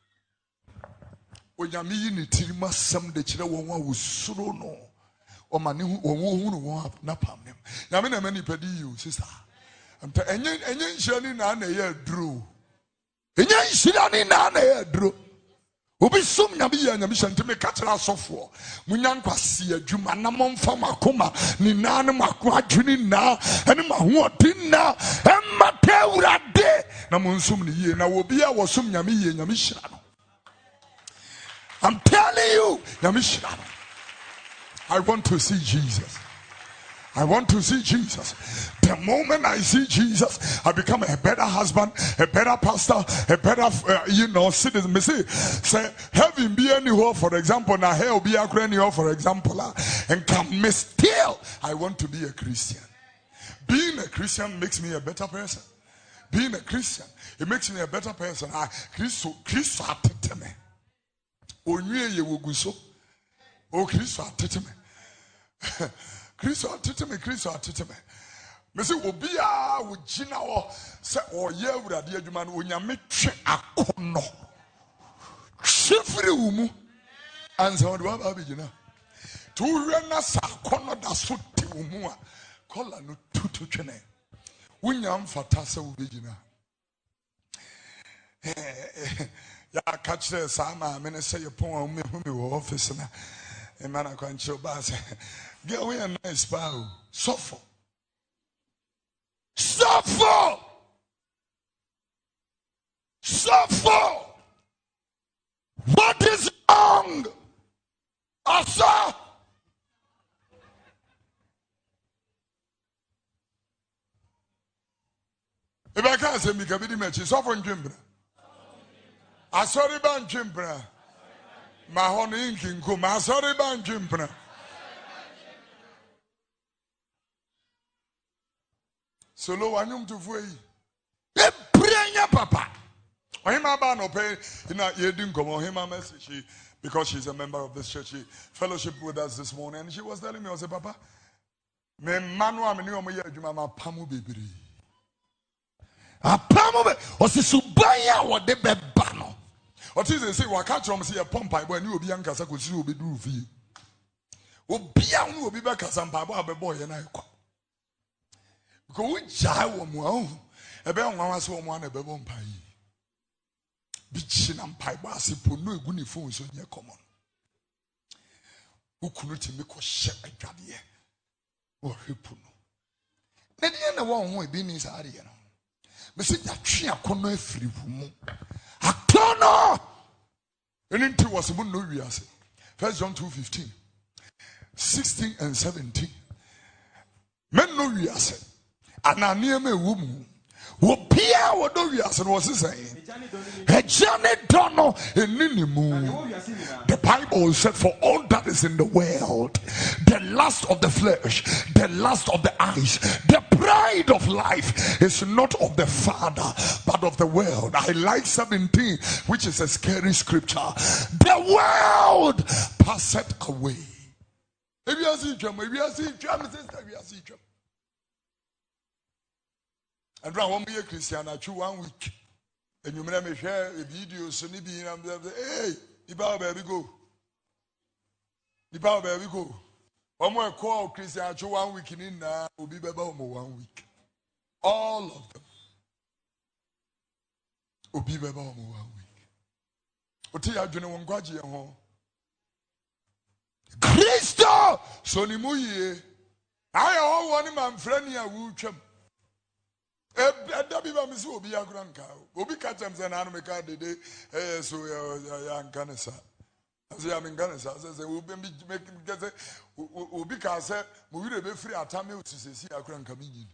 When you mean it, you must some the children won't usuro no. Or mani who won't want napam. Yamina many pedi you, sister. I'm telling you, and you shani nana ye drew. And you shani nana ye drew. Obi sum nyabi ya nyabi shante me katra sofo munyankwa si adwuma na momfa makoma ni nane mako adwini na ene mahoɔden na emate urade na monsum ni yie na obi a wɔsum nyame yie nyame hyira no. I'm telling you nyame hyira no. I want to see Jesus. I want to see Jesus. The moment I see Jesus, I become a better husband, a better pastor, a better, uh, you know, citizen. Me say, say, heaven be anywhere, for example, now hell be anywhere, for example, uh, and can me still. I want to be a Christian. Being a Christian makes me a better person. Being a Christian, it makes me a better person. I Christo, Christo atete me. Onye ye woguso. O Christo atete me. Christo atete me, Christo atete me. Mese obia wo gina ho se oye awurade adwuma no onyame twe akono twefiri wo mu ansa wode baba begina to hwe na sa akono da so te wo mu a kola no tutu twene wonya mfata se wo begina ya kachre sa ma me ne se ye pon a me hu me wo office na e mana kwanche oba se girl we are nice pa o suffer suffer suffer what is wrong asa if I can't say me kabidi mechi suffer ndwembra asori ban ndwembra ma hono inkinko ma asori ban ndwembra solo wanyum to foi e prenya papa ohima ba no pay ina yedi nkomo ohima message because she's a member of this church. She fellowship with us this morning and she was telling me, I said, Papa, me manu ameni omo ye adwuma ma pamu bebiri apamu be osisubanya wo de beba no what is they say waka trom say pompa bo ani obi ankasa kosi obi duru fie obi a no obi be kasa mpa bo abebo ye na ekwa because we jai wo mu a ebe nwa so wo na bebo mpa yi bi chi na mpa bo asipo no egu ni phone so nye common ukunu ti me ko hye adwade o hepu no na die na wo ho ebi ni sa ade no me se ya twe akono afiri hu mu akono enti was mu no wiase First John two fifteen sixteen and seventeen men no wiase anania me wu mu wo pia wo do wiase no was saying ejane dono eninimu. The Bible said for all that is in the world, the lust of the flesh, the lust of the eyes, the pride of life is not of the Father but of the world. I like seventeen, which is a scary scripture. The world passeth away. If you see drum, if you see drum, sister, if you see drum. And now one year Christian, I chew one week. And you may share a video, so maybe I'm there. Hey, Iba baby go. Iba baby go. One more call Christian, I chew one week in now, will be about one week. All of them will be about one week. What do you do? No one got you home. Christo, so ni muye. I all want him and friendly. I will chum. Edabi ba misi obi akura nka obi ka chem se na anu me ka dede eh so ya ya nka ne sa so ya me nka ne sa se obi me make se obi ka se mo wi be free atame otisesi akura nka mi nyi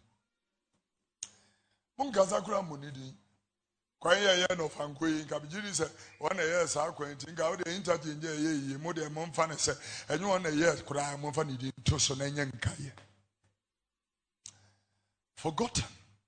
mun ga za kura mo ni di kwan ye ye no fanko yi nka bigiri se wona ye sa kwan ti nka o de interchange ye ye mo de mo mfa ne se enyu wona ye kura mo mfa ne di to so na nya nka ye forgotten.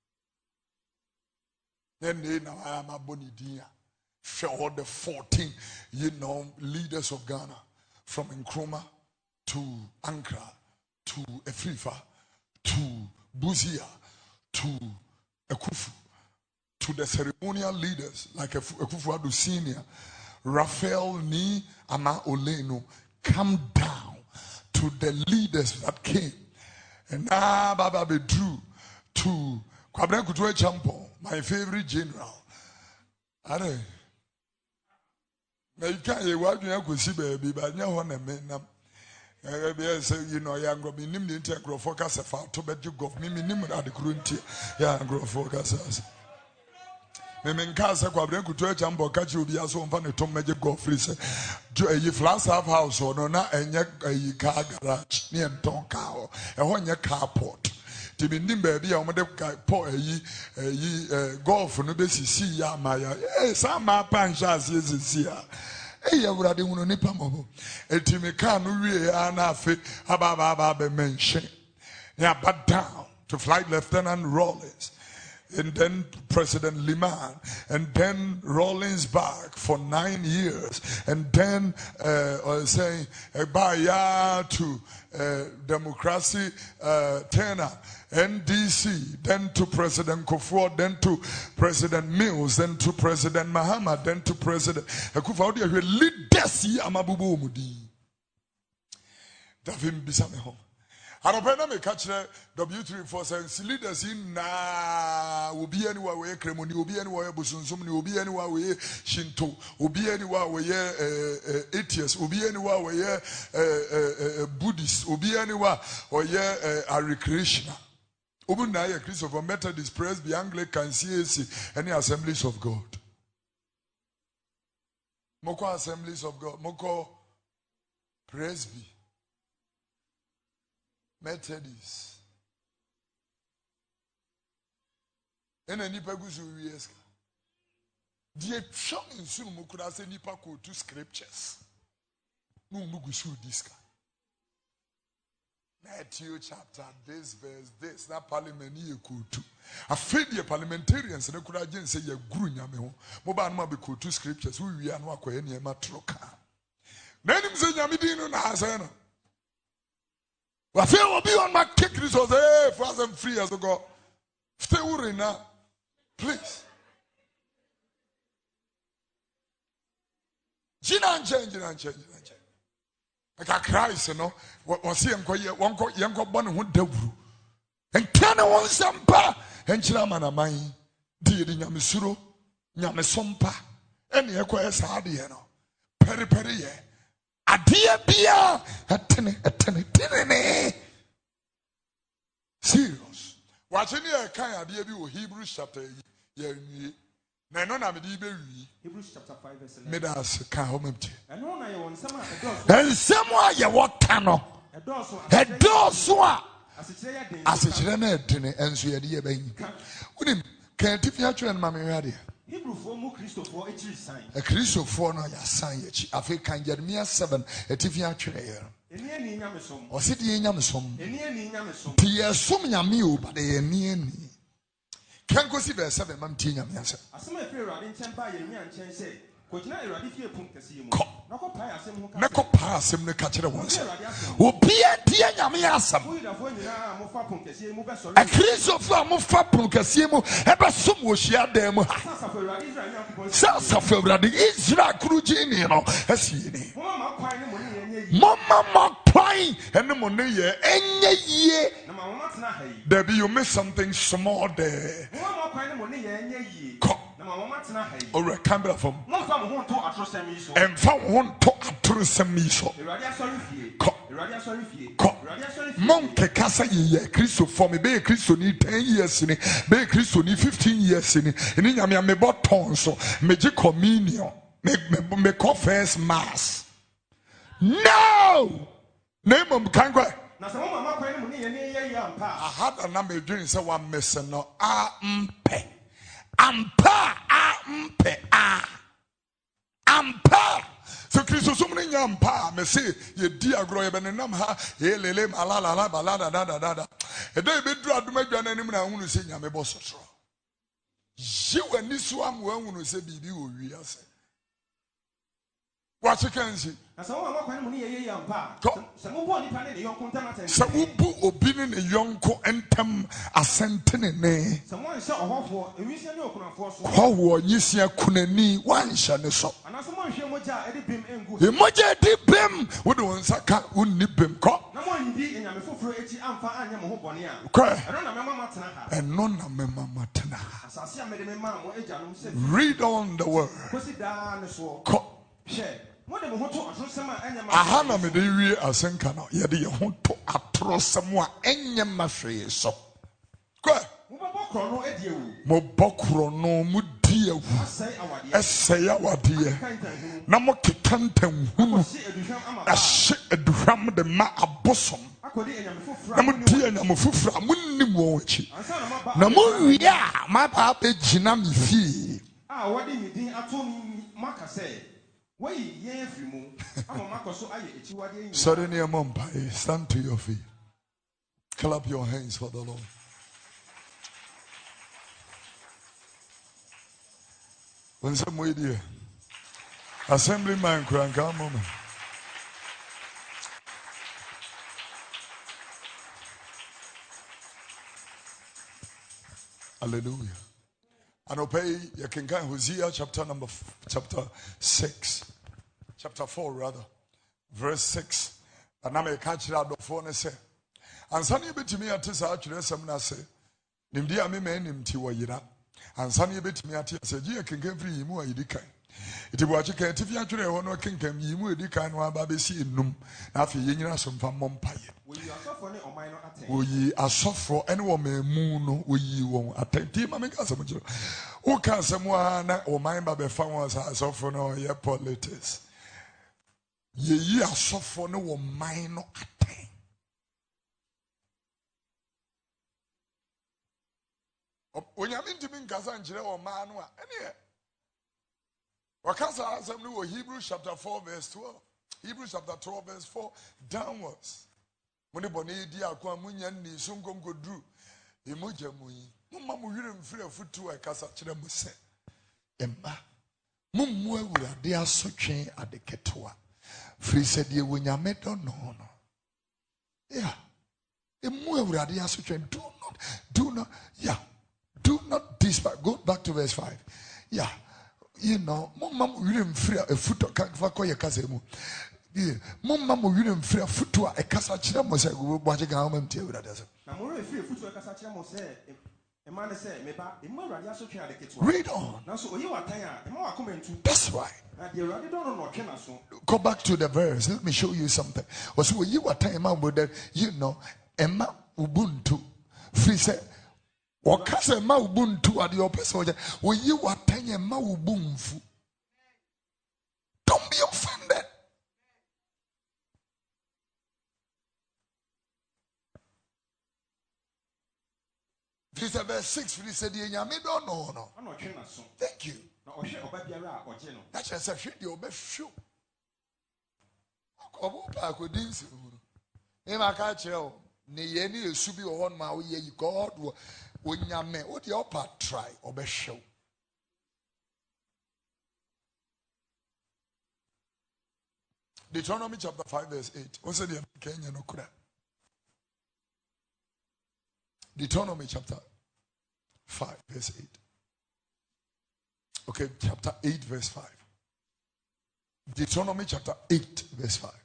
Then they now I am a bonidia. For all the fourteen, you know, leaders of Ghana, from Nkrumah to Ankara to Efrifa to Busia to Ekufu to the ceremonial leaders like Ekufu-Addo Senior, Raphael Ni Ama Oleno, come down to the leaders that came. And now Baba Bedru to Kwabena Kutuwe Champo, my favorite general. Are now you can't hear what you have see, baby, but no one a man. You know, young Robin, name the integral focus of our to bet you go me, name at the current young grow focus. Memen Casa Kwabena Kutuwe Champo, catch you be as one funny Tom Magic Go Freezer. Do a flash half house or no, not a car garage near Tonkao, and one your carport. To be named baby, I'm going to pour a golf no be see ya Maya. Eh, some my panchas is here. Eh, you would have done Nipamobo. A Timicano, we are not fit about Baba mention. Yeah, but down to Flight Lieutenant Rollins. and then President Liman, and then Rawlings back for nine years, and then uh, I was saying Ebaya to uh, Democracy uh, Turner, N D C, then to President Kufuor, then to President Mills, then to President Mahama, then to President Kufuor. We leaders here, amabubu mudi. Davim bisame home. Anopena me catch W three four seven leaders in na obi anywhere we kremoni obi anywhere busunsum ni obi anywhere we Shinto obi anywhere we atheists obi anywhere we Buddhist obi anywhere or ye a recreational obi na ye Christopher Methodist Presby Anglican C A C any Assemblies of God moko Assemblies of God moko Presby Methodist. And a nipa guzu yeska. The chum in Sumu could have said nipa ko two scriptures. No mugusu diska. Matthew chapter, this verse, this, that parliament ye could too. I feel the parliamentarians and they could have say ye grew yame. Moba ma be could two scriptures. We are no any matroka. Then him say Yamidino na hasana. I feel will be on my kick this was hey, fast and free as I go. Stay worried now. Please. Gina and change, Gina and change, Gina and change. Like a Christ, you know. What see him quite one quite young one who devil. And can I want some pa and Chilamana mine, dear Yamisuro, Yamisompa, and the Equus Hardiano. Peri peri. Adia bia atene atene atene serious watching here kan adia bi wo Hebrews chapter ye nwie na no na me di be wi Hebrews chapter five verse eleven me da se kan ho memti eno na ye won nsem a edoso nsem a ye wota no edoso edoso a asechire na edene enso ye de ye ban unim kan tifia twere na me hwade Hebrew for mu Christopher echi sign. A Christopher no ya sign echi. African Jeremiah seven etifia twere ye. Eni eni nyamesom. O se de nyamesom. Eni eni nyamesom. Ti yesom nyame o ba de eni eni. Kan go si verse seven mam ti nyame ase. Asema efe Awurade nchen ba Yeremia nchen se, ko kina Awurade fie pum kase ye mu. Na ko pai asem ho ka. Na ko pai asem ne ka kire won se. Obi e die nyame asem. A Christopher mo fa pum kase ye mu e be som wo hia dan mu. Sasa fe Awurade Israel kruji ni no asie ni. Mama ma kwai ene mo ne ye enye yie. There be you miss something small there. Or a camera from and found one to atrocemiso. Monke Casa ye, Christo for me, be Christo need ten years in it, be Christo need fifteen years in it, and in Yamia me bought tonso, magic communion, make me confess mass. No! Name of Kangwa. I had a number of dreams, so one missing no ampe. Ampa ampe ah. Ampa. So Christo so many ampa me say ye dia gro ye benenam ha ye lele alala la balada da da da. E dey be dru aduma dwan anim na hunu say nyame bo sosoro. Ye wani so am wa hunu say bibi wo wi ase. What you can see? So ubu obini ne yonko entem asentene ne. Ho nyisia kunani wansha ne so. E moja di bem wo de wonsa ka wonni bem ko. Eno na mema matena. Read on the word. Ko Ahana me de wie asenka no ye de ye ho to atrosem a enye mahwe so kwa mo bokro no mu die wu esaya wade na mo kekantan hunu ahye aduham de ma abosom na mo die na mo fufura mo nim won achi na mo wi a ma pa pe gina me fie a wade mi din ato maka say Sorry, near Mumbai. Stand to your feet. Clap your hands for the Lord. When some way there. Assemblyman Kranka moment. Hallelujah. And obey you can go Hosea chapter number f- chapter six. Chapter four rather. Verse six. And I may catch it out of phone and say. And Sunny bit to me at this actually some say. Nimdia me men him to Wayira. And Sunny bit to me at say, you can get free more idika. It was a cat if you actually want to kingdom, you would decline one baby see num. After you some from Mompire. Will ye are soft for anyone may moon, will ye won't attend him? I make us a major. Who can someone or mind by found was as often or your politics? Ye are soft for no one minor attain. When you mean to be in Casanjira or Manua, any Wakasa assembly was Hebrews chapter four, verse twelve. Hebrews chapter twelve, verse four, downwards. When the Bonnie dia Quamunian ni Sunkum go drew, Emoja Mui, Mumma Murim free of foot to a Casa Chidamuse. Emma Mumwe would a dear searching at the Ketua. Free said ye when you met on no. Yeah. Emwe would a dear searching. Do not, do not, yeah. Do not despise. Go back to verse five. Yeah. You know, Mumma Murim free a foot of Kanfakoya Casemu. Mumma Murim free a foot to a Casa Chidamuse, watching our mom tell that doesn't. Read on. That's right. Go back to the verse. Let me show you something. Was when you were time out with that, you know, Emma Ubuntu. Free said, or Casa Ma Ubuntu at the opposite. When you were time Emma Ubunfu. Don't be offended. He said, verse six, he said, you don't know. No. Thank you. That's just a shit, you'll be sure. I could do so. In my catcher, Nieni, Subi, or one, my ye, God, when you may, what your part try, or be show. Deuteronomy chapter five, verse eight. What's the Kenya no kura? Deuteronomy chapter five, verse eight. Okay, chapter eight, verse five. Deuteronomy chapter eight, verse five.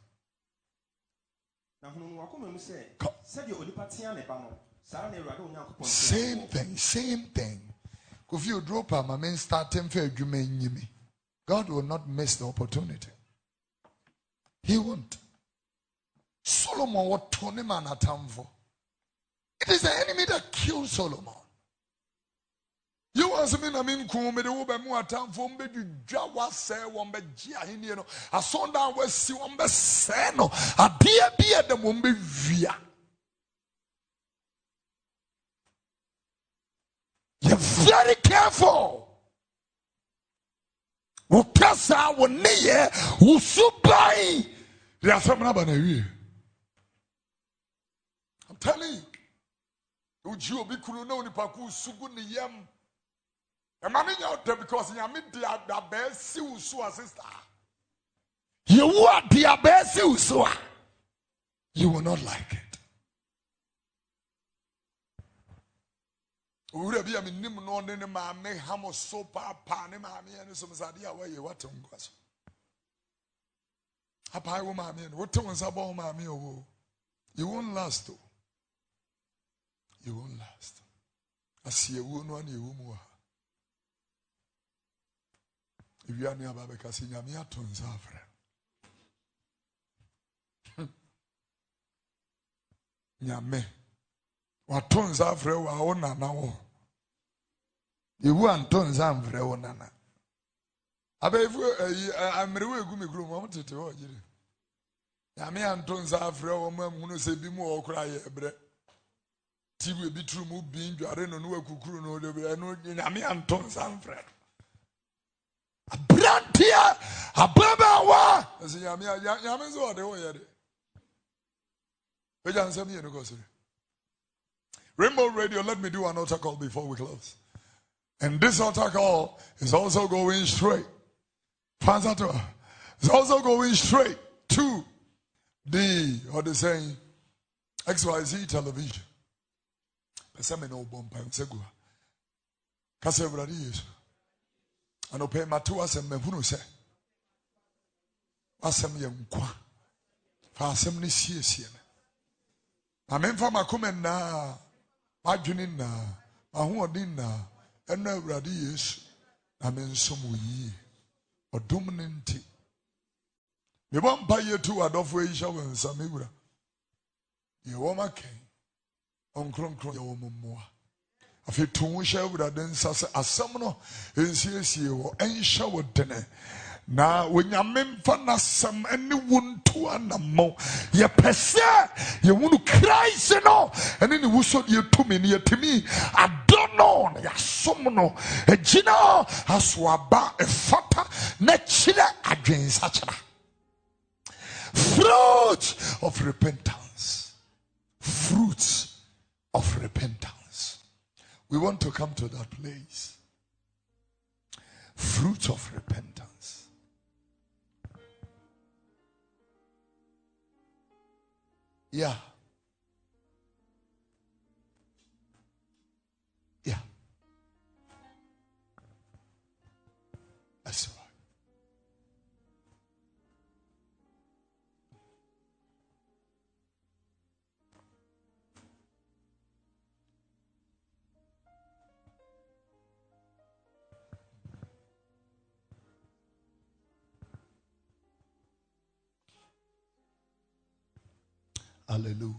Same thing, same thing. If you drop him, I mean, starting for you may me. God will not miss the opportunity. He won't. Solomon was Tony man at time for. It is the enemy that killed Solomon. You want me I mean come me the wo be mu atam fo mbe dudwa wa se wo mbe gia hini no asonda wa si wo mbe se no ade bia de mo mbe wia. You're very careful. Wo kasa wo neye wo subai ya samna ba na wi. I'm telling you. Uji obi kunu na onipaku sugu ni yam. E mani out there because nyame dia da be si usu a sister. You what dia be si usu a. You will not like it. Ure bia me nim no ne ma me hamo so pa pa ne ma me ene so msade a waye watem kwaso. Apa wo ma me no wote won sabo ma me o. You won't last though. You won't last. As you won't want you more. If you are near Babeka, you are near Tonzafre. Yame. What Tonzafre wa ona now. You want Tonzafre ona na. Abe if I'm rewe gumi group, I want to tell you. Yame and Tonzafre o mamu se bi mu okra ye bre. Tibu ebi tru mu bin dware no no akukuru no de be no nyame anton sanfre abrantia ababa wa ase nyame nyame zo de wo ye de be jan sam ye no go sir. Rainbow Radio, let me do an altar call before we close. And this altar call is also going straight. It's also going straight to the, what they saying, X Y Z television. Kase bradi Yesu. Ano pe matu asem mehunu se. Asem ye nkwa. Fa asem ni siesie me. Na memfa makume na madwini na ahoɔden na ɛno awurade Yesu na me nso mo yi. Odum ne nti. Me bɔ mpa ye tu adɔfo yi hya wɔ nsa me wura. Ye wɔ maken. Onkronkron ye wɔ mmoa. Afi tu hya awurade nsa se asɛm no ensiesie wɔ ɛnhya wɔ dene. Na wonyame mfa nasɛm ɛne wontu anammo ye pese ye wunu Christ no ɛne ne wuso ye tumi ne yetimi adono ya som no agina aswaba efata na kyire adwensa kyera. Fruit of repentance. Fruits of repentance. We want to come to that place. Fruits of repentance. Yeah. Yeah. That's right. Hallelujah.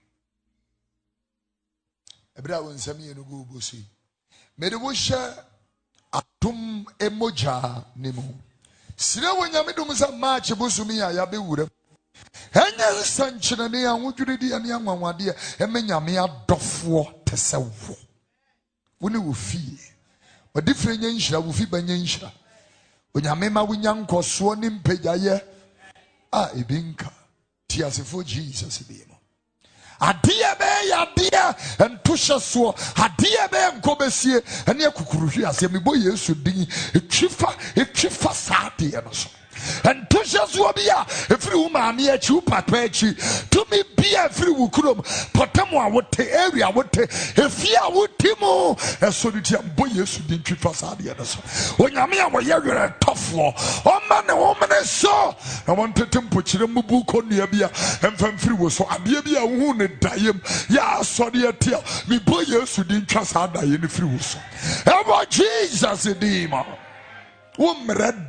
Ebra won sami enu go bosi. Me de wo hye atom emoja nemu. Sire wonya me dum sa match bosumi ya ya be wura. Enya sanchina ne anwodwiri di ane anwanwade e menyame adofo tesewo. Woni wo fie. Odi frenya nhira wo fi banya nhira. Onyame ma wonya nkoso ne mpegyaye. Ah ebinka. For Jesus be mo. Adia be adia and tusha so adia be nkobesie ene akukuruhwi asemi bo Yesu din etwifa etwifa saade no so. And pushes will be a free woman near you, Patrechi. To me, be a free wukrum, Potamo would take area would take if you would Timo, a solitary boy, you didn't treat us at the other. When Yamia were younger, a tough war. Oh man, a woman is so. I wanted to put you in the book on the Abia and from free was so Abia wounded Diam. Yeah, sorry, tell me, boy, you didn't trust her in the free was. Ever Jesus, a demon. Woman,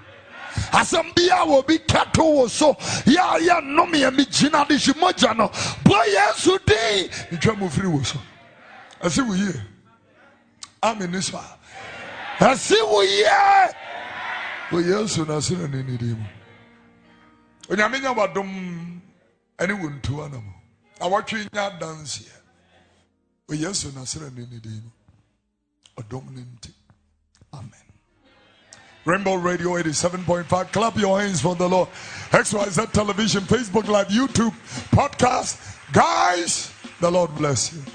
Asambia will be cattle so ya ya no me and me jina de shimojano boy yesu day the drum free was so I see we here I'm in this one I see we here boy yesu na sin ni ni dem onyamenya wadom ani wontu anamo awatwe nya dance here boy yesu na sin ni ni dem odom ni nti amen. Rainbow Radio eighty-seven point five. Clap your hands for the Lord. X Y Z Television, Facebook Live, YouTube, podcast. Guys, the Lord bless you.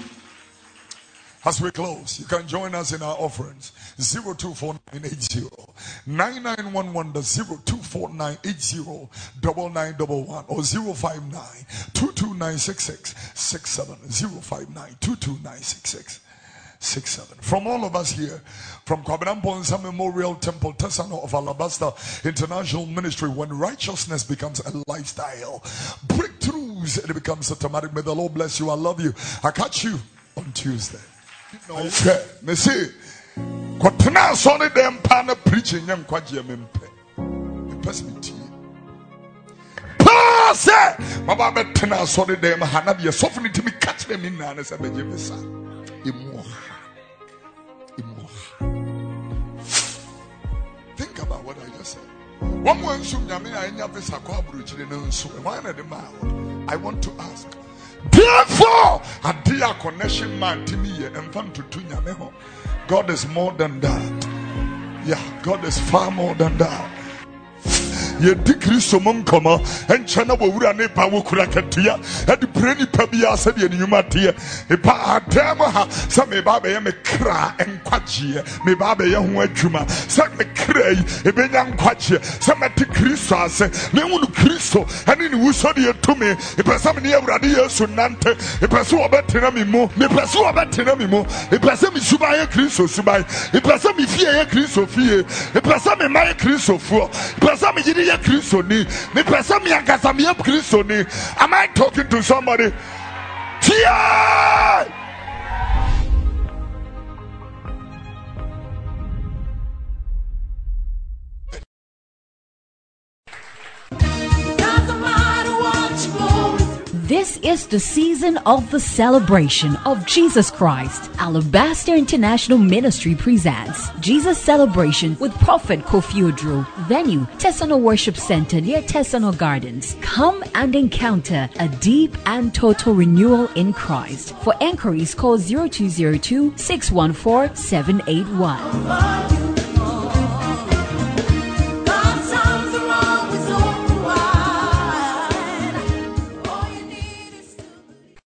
As we close, you can join us in our offerings. zero two four nine eight zero nine nine one one, the zero two four nine eight zero nine nine one one or zero five nine two two nine six six six seven zero five nine two two nine six six. Six seven. From all of us here, from Covenant Bonsa Memorial Temple Tessano of Alabaster International Ministry, when righteousness becomes a lifestyle, breakthroughs, it becomes automatic. May the Lord bless you. I love you. I catch you on Tuesday. Okay, me see. Kotena soni dem pana preaching yam kwaje mempe. Impersonity. Pase. Mama betena soni dem hana be sofni timi catch them in na se beje mesa. Imo. Think about what I just said. One more soon, Yamina, and Yavisa Quabruch, and one of the mouth. I want to ask. Therefore, a dear connection man to me and fun to Tunya. God is more than that. Yeah, God is far more than that. yɛdi kristo mu nkɔmmɔ ɛnkyɛ na wɔwura ne ba wɔkura katua ɛde pere nipa biara sɛdeɛ ne nnwuma teɛ ɛba adan mu ha sɛ meba abɛyɛ me kra nkwagyeɛ meba abɛyɛ ho adwuma sɛ me kra yi ɛbɛnya nkwagyeɛ sɛ mɛte kristo ase na ɛhu no kristo ɛne ne wusɔdeɛ tumi ɛpɛ sɛ mene awurade yesu nante ɛpɛ sɛ wɔbɛtena me mu mepɛ sɛ wɔbɛtena me mu ɛpɛ sɛ me suban yɛ kristo suban ɛpɛ sɛ me fie yɛ kristo fie ɛpɛ sɛ me ma yɛ kristofoɔ ɛpɛ sɛ me yere yɛ kristoni mepɛ sɛ me ankasa meyɛ kristoni. Am I talking to somebody? Tia! This is the season of the celebration of Jesus Christ. Alabaster International Ministry presents Jesus Celebration with Prophet Kofi Odro. Venue, Tessano Worship Center near Tessano Gardens. Come and encounter a deep and total renewal in Christ. For enquiries, call zero two zero two, six one four, seven eight one.